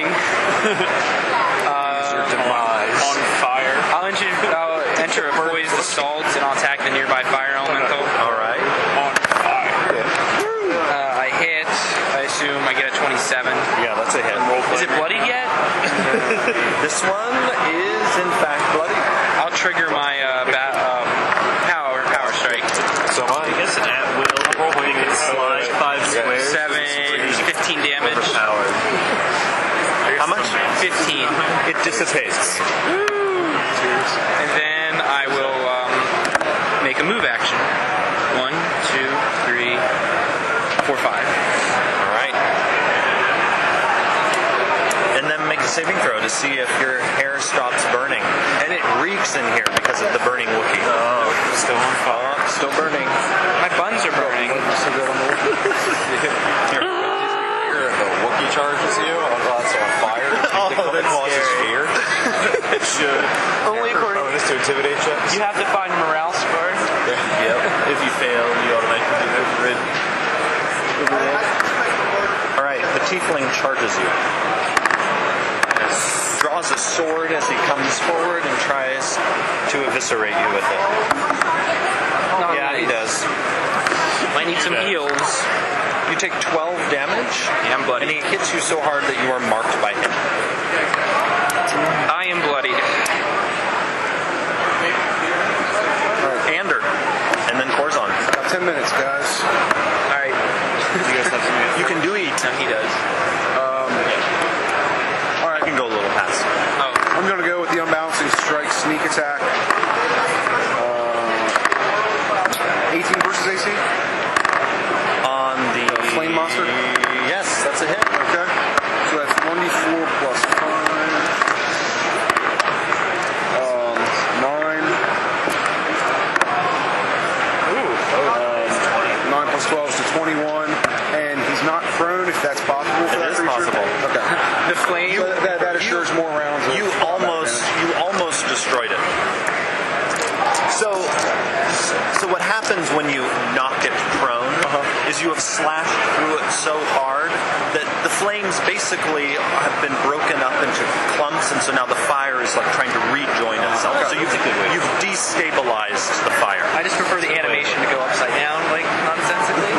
On fire. I'll enter a poised assault and I'll attack the nearby fire elemental. All right. On fire. I hit. I assume I get a 27. Yeah, that's a hit. Is it bloodied yet? This one is in fact bloody. I'll trigger my power strike. So I guess an at will. You can slide 5 squares. 15 damage. Power. How much? 15. It dissipates. And then I will make a move action. 1, 2, 3, 4, 5. All right. And then make a saving throw to see if your hair stops burning. And it reeks in here because of the burning Wookiee. Oh, still on fire. Oh, still burning. My buns are burning. The Wookiee charges you, it's on fire. Oh, that's causes scary. fear. It should. Only according. Bonus to intimidate checks. You have to find a morale score. Yep. If you fail, you automatically get rid. All right, the tiefling charges you. Draws grabs a sword as he comes forward and tries to eviscerate you with it. Yeah, he does. I need some heals. You take 12 damage. Yeah, I'm bloody. And he hits you so hard that you are marked by him. I am bloodied. Ander. And then Corzon. Got 10 minutes, guys. Alright. You can do eat. No, he does. Or I can go a little past. Oh. I'm going to go with the unbalancing strike sneak attack. 18 versus AC? On the... Flame monster? Yes, that's a hit. Okay. So that's 1d4 plus 5. 9. 9 plus 12 is to 21. And he's not prone if that's possible for It that is creature? possible. Okay. The flame. So that assures more rounds. of You combat almost destroyed it. So what happens when you knock it prone is you have slashed through it so hard that the flames basically have been broken up into clumps, and so now the fire is like trying to rejoin itself. So you've destabilized the fire. I just prefer the animation to go upside down, like nonsensically.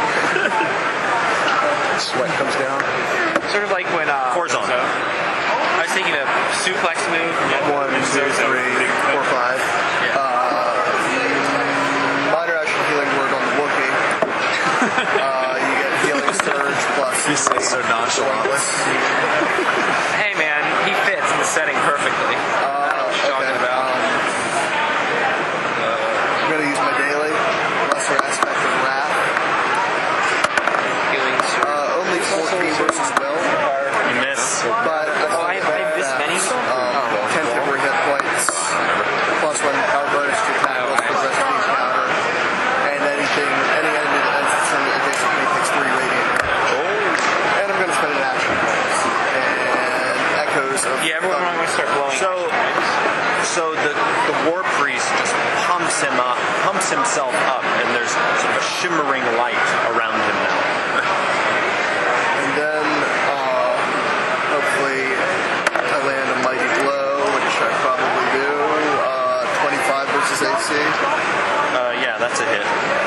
Sweat comes down. Sort of like when Corzon. I was taking a suplex move. 1, 2, 3, 4, 5. Minor action healing word on the Wookiee. You get healing surge plus. You say so nonchalantly. Hey man, he fits in the setting perfectly. Talking about. I'm going to use my daily. Lesser aspect of wrath. Healing surge. Only 14 versus will. You miss. But I have this many? 10 temporary hit points. Plus 1 power bonus to attack rolls for the rest of the encounter. And any enemy that enters from the adjacent me takes 3 radiant damage. And I'm going to spend an action point. And echoes of. Yeah, everyone I'm going to start blowing. So the war priest just pumps himself up, and there's sort of a shimmering light around him now. And then, hopefully, I land a mighty blow, which I probably do. 25 versus AC. Yeah, that's a hit.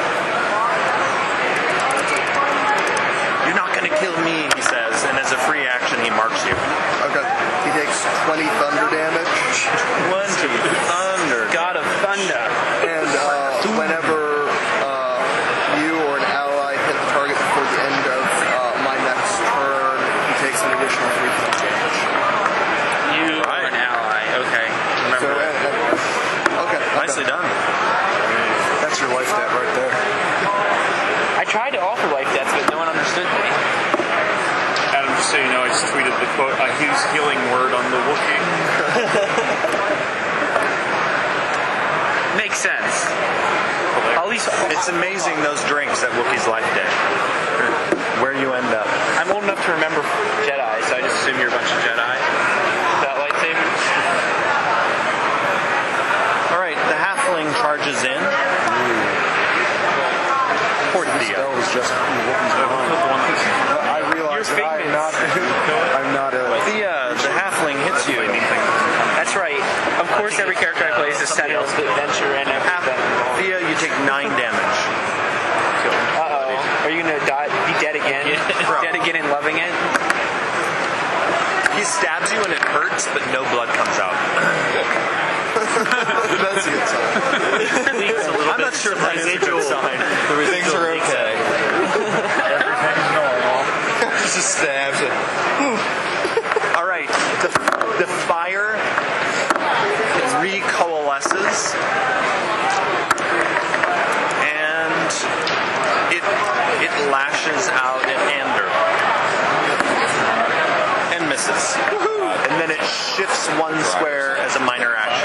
You're not going to kill me, he says, and as a free action, he marks you. Okay. He takes 20 thunder damage. 20 thunder. God of Thunder. And whenever you or an ally hit the target before the end of my next turn, he takes an additional 3 thunder damage. You are an ally. Okay. So, Remember that. okay. Nicely done. That's your life debt right there. I tried to offer life deaths, but no one understood me. Adam, just so you know, I just tweeted the quote, use healing word on the Wookiee. Makes sense. At least It's amazing those drinks at Wookiee's Life Day. Where you end up. I'm old enough to remember Jedi, so I just assume you're a bunch of Jedi. That lightsaber? Alright, the halfling charges in. Poor Thea. That was just I realize that I'm not a... The halfling hits you. That's right. Of course, every character I play is a Sentinel's adventure and everything. Thea, you take 9 damage. Uh-oh. Are you going to be dead again? Dead again and loving it? He stabs you and it hurts, but no blood comes out. That's a good sign. I'm not sure if that's a good sign. Things are okay. Everything's normal. Just stabs it. All right, the fire recoalesces, and it lashes out at Ander and misses, and then it shifts 1 square as a minor action.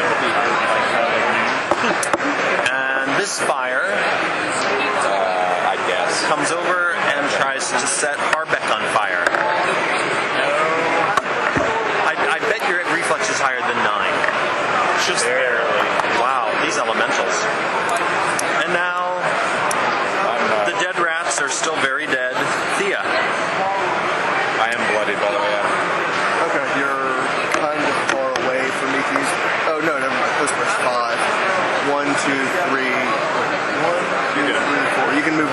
And this fire, I guess. comes over and tries to set Harbeck on fire. I bet your reflex is higher than 9. Just barely. Wow, these elementals. And now, the dead rats are still very dead. Thea. I am bloodied, by the way. Okay, you're kind of far away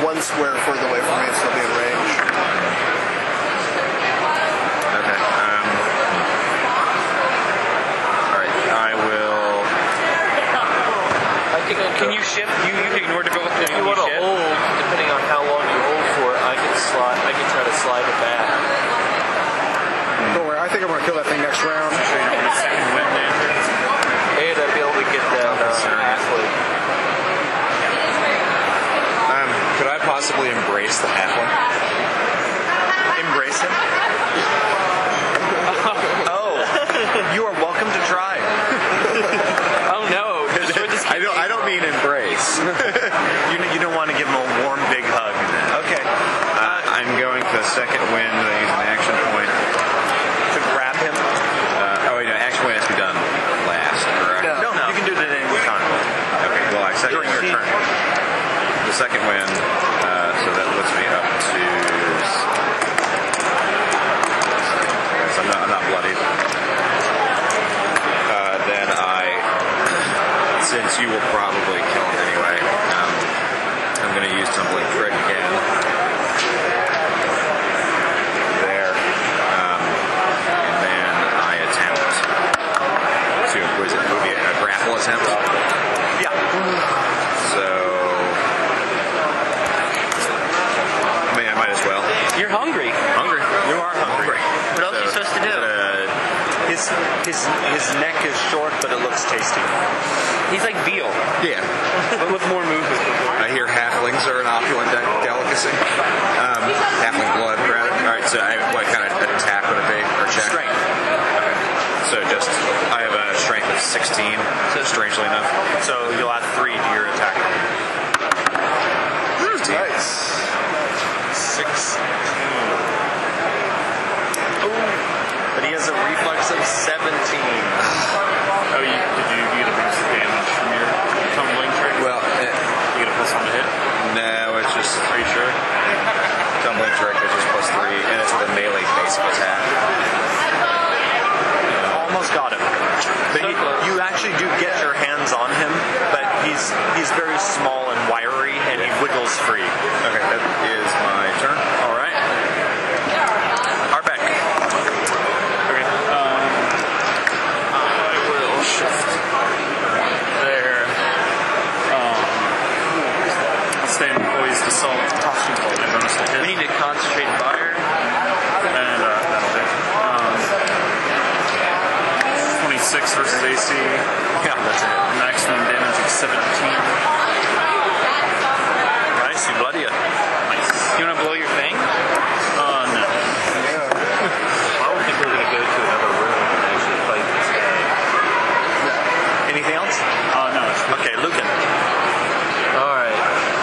1 square further away from me and still be in range. Okay. Alright, I will... Can you shift? You ignore difficulty. If you want to hold, depending on how long you hold for it, I can try to slide it back. Don't worry, I think I'm going to kill that thing next round. Second wind danger. And I'd be able to get that halfway. Could I possibly embrace the halfling? Embrace him. Oh, you are welcome to try. Oh no! I don't mean embrace. You don't want to give him a warm, big hug. Okay. I'm going to second wind. I use an action point. To grab him? Action point has to be done last, correct? No, you can do it at any time. Okay, well, During your turn. The second wind, so that puts me up to... So I'm not bloodied. Then since you will probably kill him anyway, I'm going to use Tumbling Trick again. There. And then I attempt to, it would be a grapple attempt? Yeah. So... I might as well. You're hungry. Hungry. You are hungry. What else are you supposed to do? His neck is short, but it looks tasty. He's like veal, Yeah. but with more movement. I hear halflings are an opulent delicacy. Halfling blood, rather. Alright, so what kind of attack would it be? Or check? Strength. Okay. So I have a strength of 16, strangely enough. So you'll add 3 to your attack. Nice. 16. But he has a reflex of 17. Oh, did you get a boost of damage from your tumbling trick? Well, You get a +1 to hit? no, it's just Are you sure? Tumbling Trick, which is +3, and it's with a melee basic attack. Almost got him. But you actually do get your hands on him, but he's very small and wiry, and he wiggles free. Okay, that is my turn. All right. Arbeck. Okay. I will shift there. Stand poised assault. Toss you ball. Bonus to hit. We need to concentrate fire. And that'll hit. 26 versus AC. Yeah, that's it. Maximum damage of 17. Nice, you bloody it. Nice. You want to blow your thing? No. I don't think we're going to go to another room and actually fight this guy. Anything else? No. Okay, Lucan. Alright.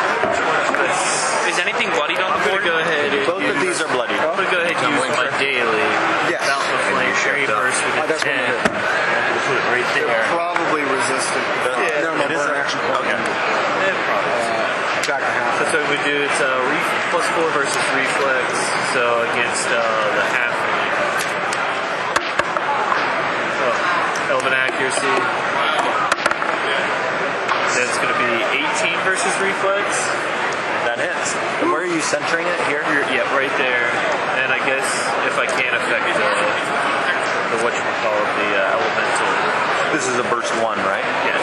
Is anything bloodied on the I'm going board? to go ahead and Both of these are bloody. I'm going to go ahead and use my daily. Yes. Fountain of Flame Tree burst with a That's 10. what it is. We'll put it right there. Probably resistant. No, my It is burn a- action point. Okay. Attack a half. So we do it's +4 versus reflex. So against the half. Elven accuracy. That's going to be 18 versus reflex. That hits. And where are you centering it? Here? Yep, right there. And I guess if I can affect the whatchamacallit, the elemental. This is a burst 1, right? Yes.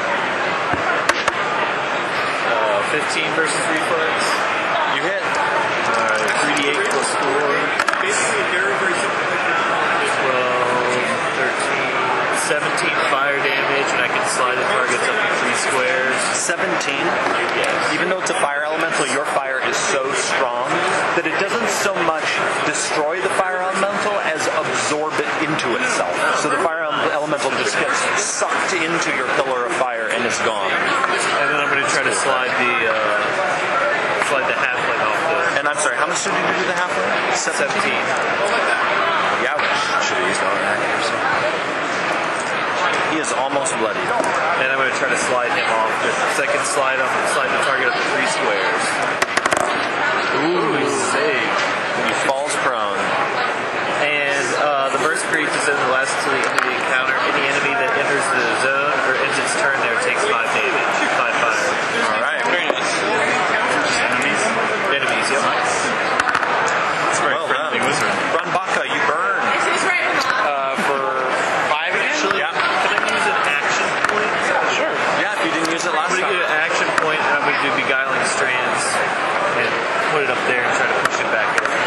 15 versus reflex. You hit. 3d8 plus 4. Basically, very, very simple. 12, 13, 17 fire damage, and I can slide the targets up to 3 squares. 17. Yes. Even though it's a fire elemental, your fire is so strong that it doesn't so much destroy the fire elemental as absorb it into itself. So the fire elemental just gets sucked into your pillar of fire and is gone. And then I'm going to try to slide the halfling off the And I'm sorry, how much did you do to the halfling? 17. Yeah, Should have used all that accuracy. he is almost bloody. And I'm going to try to slide him off. The second slide the target up to 3 squares. Ooh, he saved. He falls prone. And the burst creates is in the last until the end of the encounter. Any enemy that enters the zone or ends its turn there takes 5 damage. 5 fire. All right. Very nice. Enemies. I'm going to get an action point, and I'm going to do Beguiling Strands and put it up there and try to push it back over.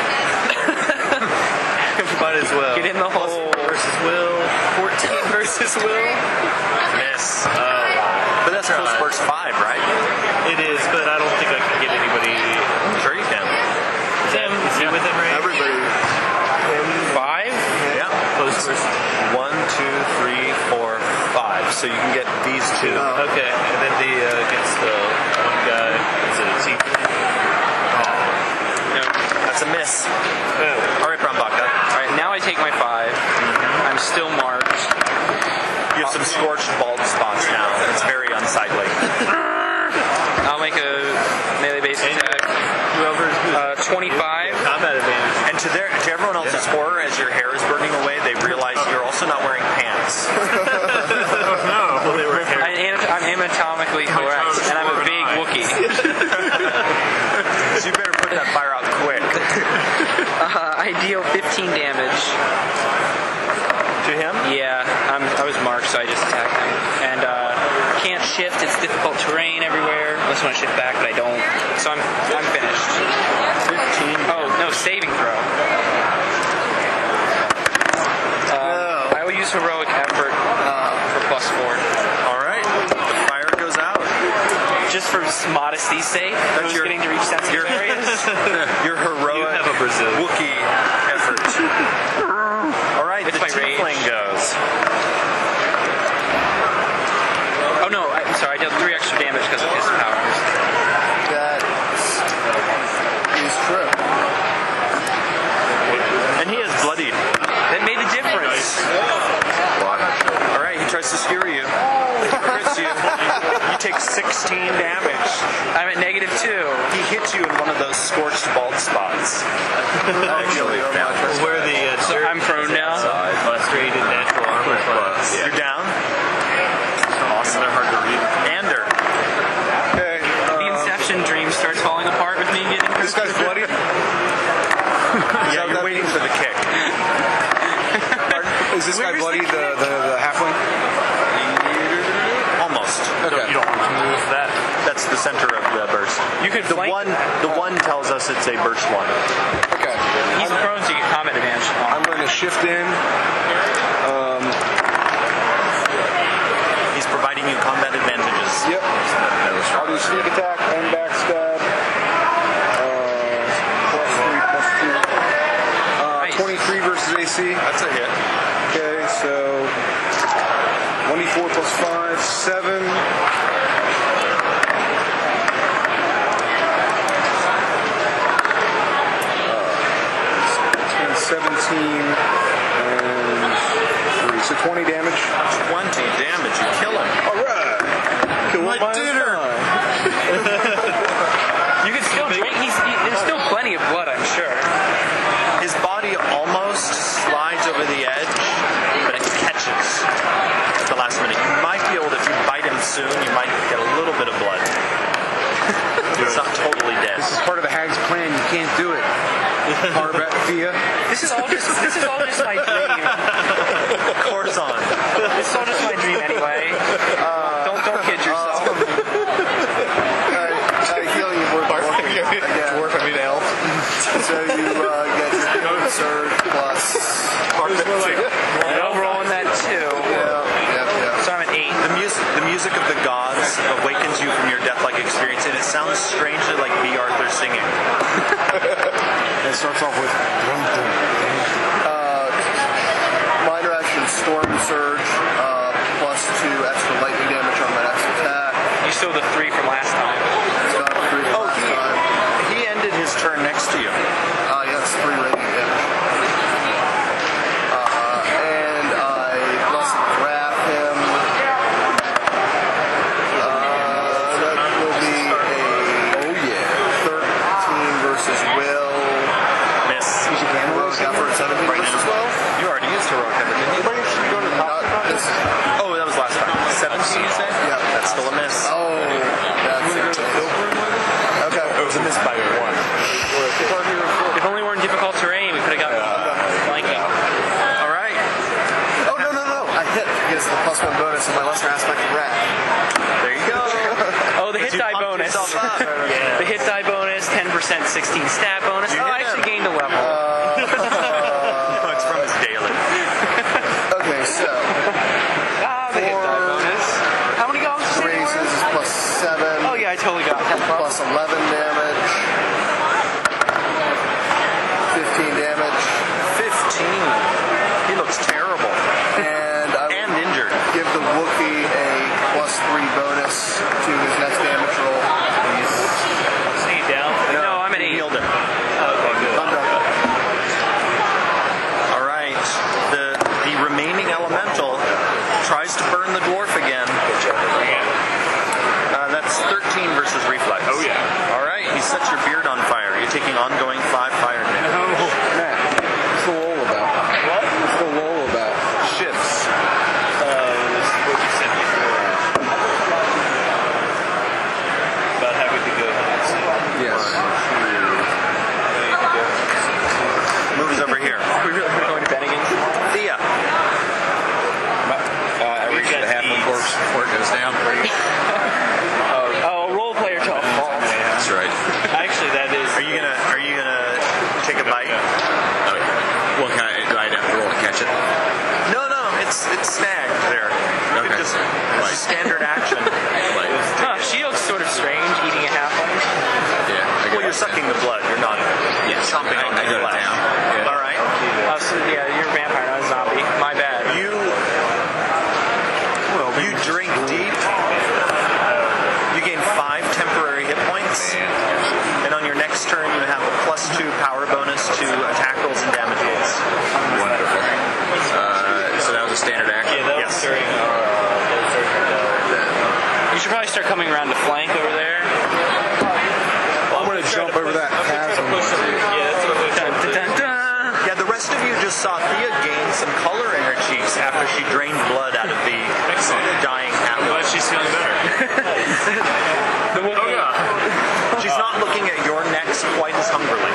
Might as well. Get in the hole. Versus Will. 14 versus Will. Miss. But that's close versus 5, right? It is, but I don't think I can get anybody. Sure you can. Is he within range? Everybody. 5? Yeah. Close versus. 1, 2, 3, 4, 5. So you can get these two. Okay, and then the against the one guy, is it a team? No. That's a miss. All right, Brambaka. Alright, now I take my 5. I'm still marked. You have some scorched bald spots now. It's very unsightly. I'll make a melee base attack. Whoever is 25. combat advantage. And to everyone else's horror, as your hair is burning away, they realize you're also not wearing pants. No, well, they were hair. I'm anatomically correct, and I'm a big Wookiee. So you better put that fire out quick. I deal 15 damage. To him? Yeah, I was marked, so I just attacked him. And can't shift. It's difficult terrain everywhere. Unless I want to shift back, but I don't. So I'm finished. 15. Oh no, saving throw. I will use heroic effort for +4. All right. The fire goes out. Just for modesty's sake. That's Who's getting to reach sensitive areas? Your heroic You have a Brazil. Wookiee effort. All right, It's the my rage. tiefling goes. Oh no, I'm sorry. I dealt 3 extra damage because of his powers. That is true. And he is bloodied. That made a difference. All right, he tries to skewer you. Crits you. You take 16 damage. I'm at -2. He hits you in one of those scorched bald spots. Actually, down. Where the I'm prone now. Illustrated natural armor class. You're down. Awesome. They're hard to read. Ander. Okay. The Inception dream starts falling apart with me getting This guy's bloody. Yeah, you're waiting for the kick. Is this guy bloody? The halfling? Almost. Okay. You don't want to move that. That's the center of the burst. You could The flank. one tells us it's a burst 1. Okay. He's prone, so you get combat advantage. I'm going to shift in. He's providing you combat advantages. Yep. I'll do sneak attack and backstab. +3/+2. Nice. 23 versus AC. That's a hit. Okay, so 1d4 +5, 7. And 17 and 3. So 20 damage. 20 damage. You kill him. Alright. Kill My dinner. You can still drink. There's still plenty of blood, I'm sure. His body almost slides over the edge, but it catches at the last minute. You might be able to, if you bite him soon, you might get a little bit of blood. It's not totally dead. This is part of the hag's plan. You can't do it. Thea. This is all just my dream. Corzon. This is all just my dream anyway. Don't kid yourself. Healing you worth again. Dwarf, I mean elf. So you get your surge plus. I'm rolling that 2. Yeah. So I'm at 8. The music of the gods awakens you from your death-like experience, and it sounds strangely like B. Arthur singing. It starts off with Minor action storm surge +2 extra lightning damage on my next attack. You stole the 3 from last time. It's got 3 from last time. He ended his turn next to you. Yeah, it's 3 radiant damage. And I must grab him. That will be a 13 versus Will. Miss. Heroic effort 17 versus Will. You already used heroic effort, didn't you? This. Oh, that was last time. 17, you say? Yeah. That's still a miss. Oh, that's it. bonus. yourself up. The hit die bonus, 10% 16 stat bonus. You Oh, hit I actually him. gained a level. No, it's from his daily. Okay, so The hit die bonus. How many goblins did you say there raises were? is plus 7, Oh yeah, I totally got that. plus 11 damage, 15 damage, 15. He looks terrible. and I will And injured. give the Wookiee a plus 3 bonus to his next damage roll. Stay down. No, I'm at You 8. healed him. Okay, good. I'm done. All right. The remaining elemental tries to burn the dwarf again. That's 13 versus reflex. Oh, yeah. All right. He sets your beard on fire. You're taking ongoing 5 fire damage. Matt, what's the lull about? What? What's the lull about? Shifts. This is what you sent me for. About having to go. Yes. Moves over here. We're going to Bennigan's. Thea. I reach the halfling corpse before it goes down. Oh, role player to a fault. That's right. Actually, that is. Are you gonna take a bite? Well, do I have to roll to catch it? No, it's snagged there. You could Okay. just Right. standard action. Like, Huh, she looks sort of strange eating a halfling. yeah. Well, you're sucking the blood. You're not chomping on I the go to flesh. town. Yeah. All right. Oh, so, yeah, you're a vampire, not a zombie. My bad. You drink deep. You gain 5 temporary hit points, and on your next turn you have a +2 power bonus to attack rolls and damage rolls. Wonderful. So that was a standard action. Yeah, that was Yes. during our. You should probably start coming around to flank over there. I'm going to jump over that chasm. Yeah, that's what we're Dun, dun, dun, dun. Yeah, the rest of you just saw Thea gain some color in her cheeks after she drained blood out of the dying I'm halfling. glad she's feeling better. The Wookiee. Oh, yeah. She's not looking at your necks quite as hungrily.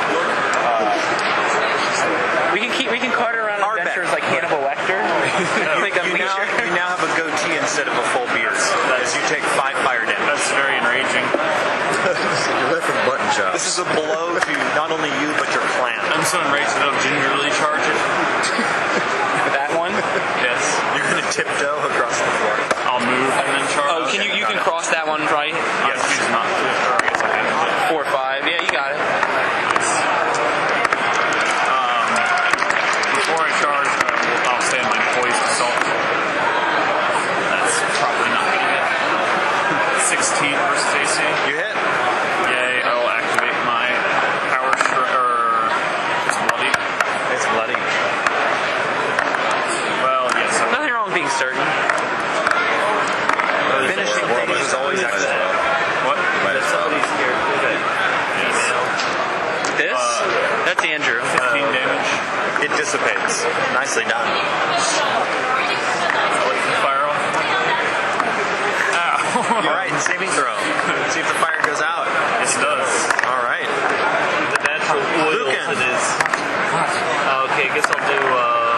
We can cart her around Hardback. adventures like Hannibal Lecter. Like a You now have a goatee instead of a full beard, as you take 5 fire damage. That's very enraging. You're left with button shots. This is a blow to not only you but your clan. I'm so enraged that I'll gingerly charge it. That one. Yes. You're gonna tiptoe across the floor. I'll move and then charge. Oh, can you can cross that one right? I choose not to. Or I guess I can. 4 or 5. Yeah, you got it. Before I charge, I'll say my poised assault. That's probably not going to hit. 16 versus AC. You hit. Yay, I will activate my power it's bloody. It's bloody. Well, yes. Nothing wrong with being certain. Finishing things is always excellent. What? Somebody's here. Yes. This? That's Andrew. 15 damage. It dissipates. Nicely done. Fire off. Ow. All right, saving throw. See if the fire goes out. Yes, it does. All right. The natural oils Lucan. it is. Okay, I guess I'll do.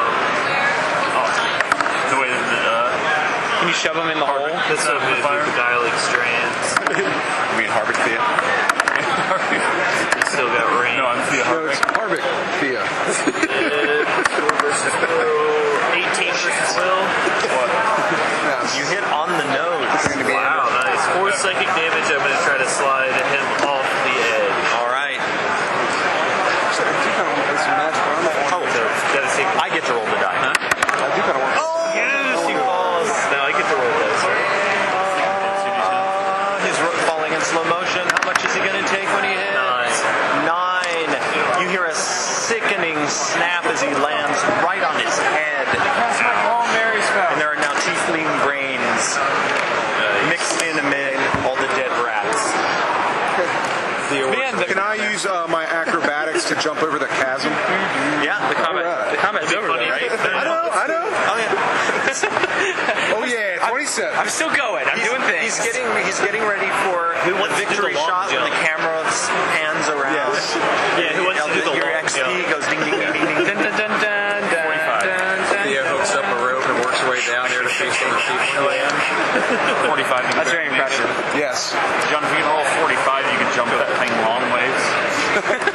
The way that Can you shove him in the hole? This Set one up the is fire. dialing strands. You mean Harvard Thea? Still got range. No, I'm Thea No, Harvick. it's Harvick, Thea. 18 versus Will. You hit on the nose. Wow, nice. 4 psychic damage. I'm going to try to slide him off the edge. All right. Oh, so gotta take. I get to roll the die. I do kind of want Yes, he falls. No, I get to roll this. He's falling in slow motion. How much is he going to take when he hits? 9. You hear a sickening snap as he lands right on his head. And there are now tiefling brains mixed in amid all the dead rats. Man, Can I use my acrobatics to jump over the chasm? Yeah, the Alright. the combat's over though, right? I know. Oh yeah. Oh yeah, 27. I'm still going. I'm doing things. He's getting ready for the victory the long shot when jump? the camera pans around. Yes. Yeah, who wants to do the Your long XP jump? goes ding ding ding ding ding. Dun, dun, dun, dun, dun, dun, dun. Thea hooks up a rope and works her way down there to based on the shape of the land. 45. You That's very impressive. Yes. John, if you can roll 45, you can jump that thing long ways.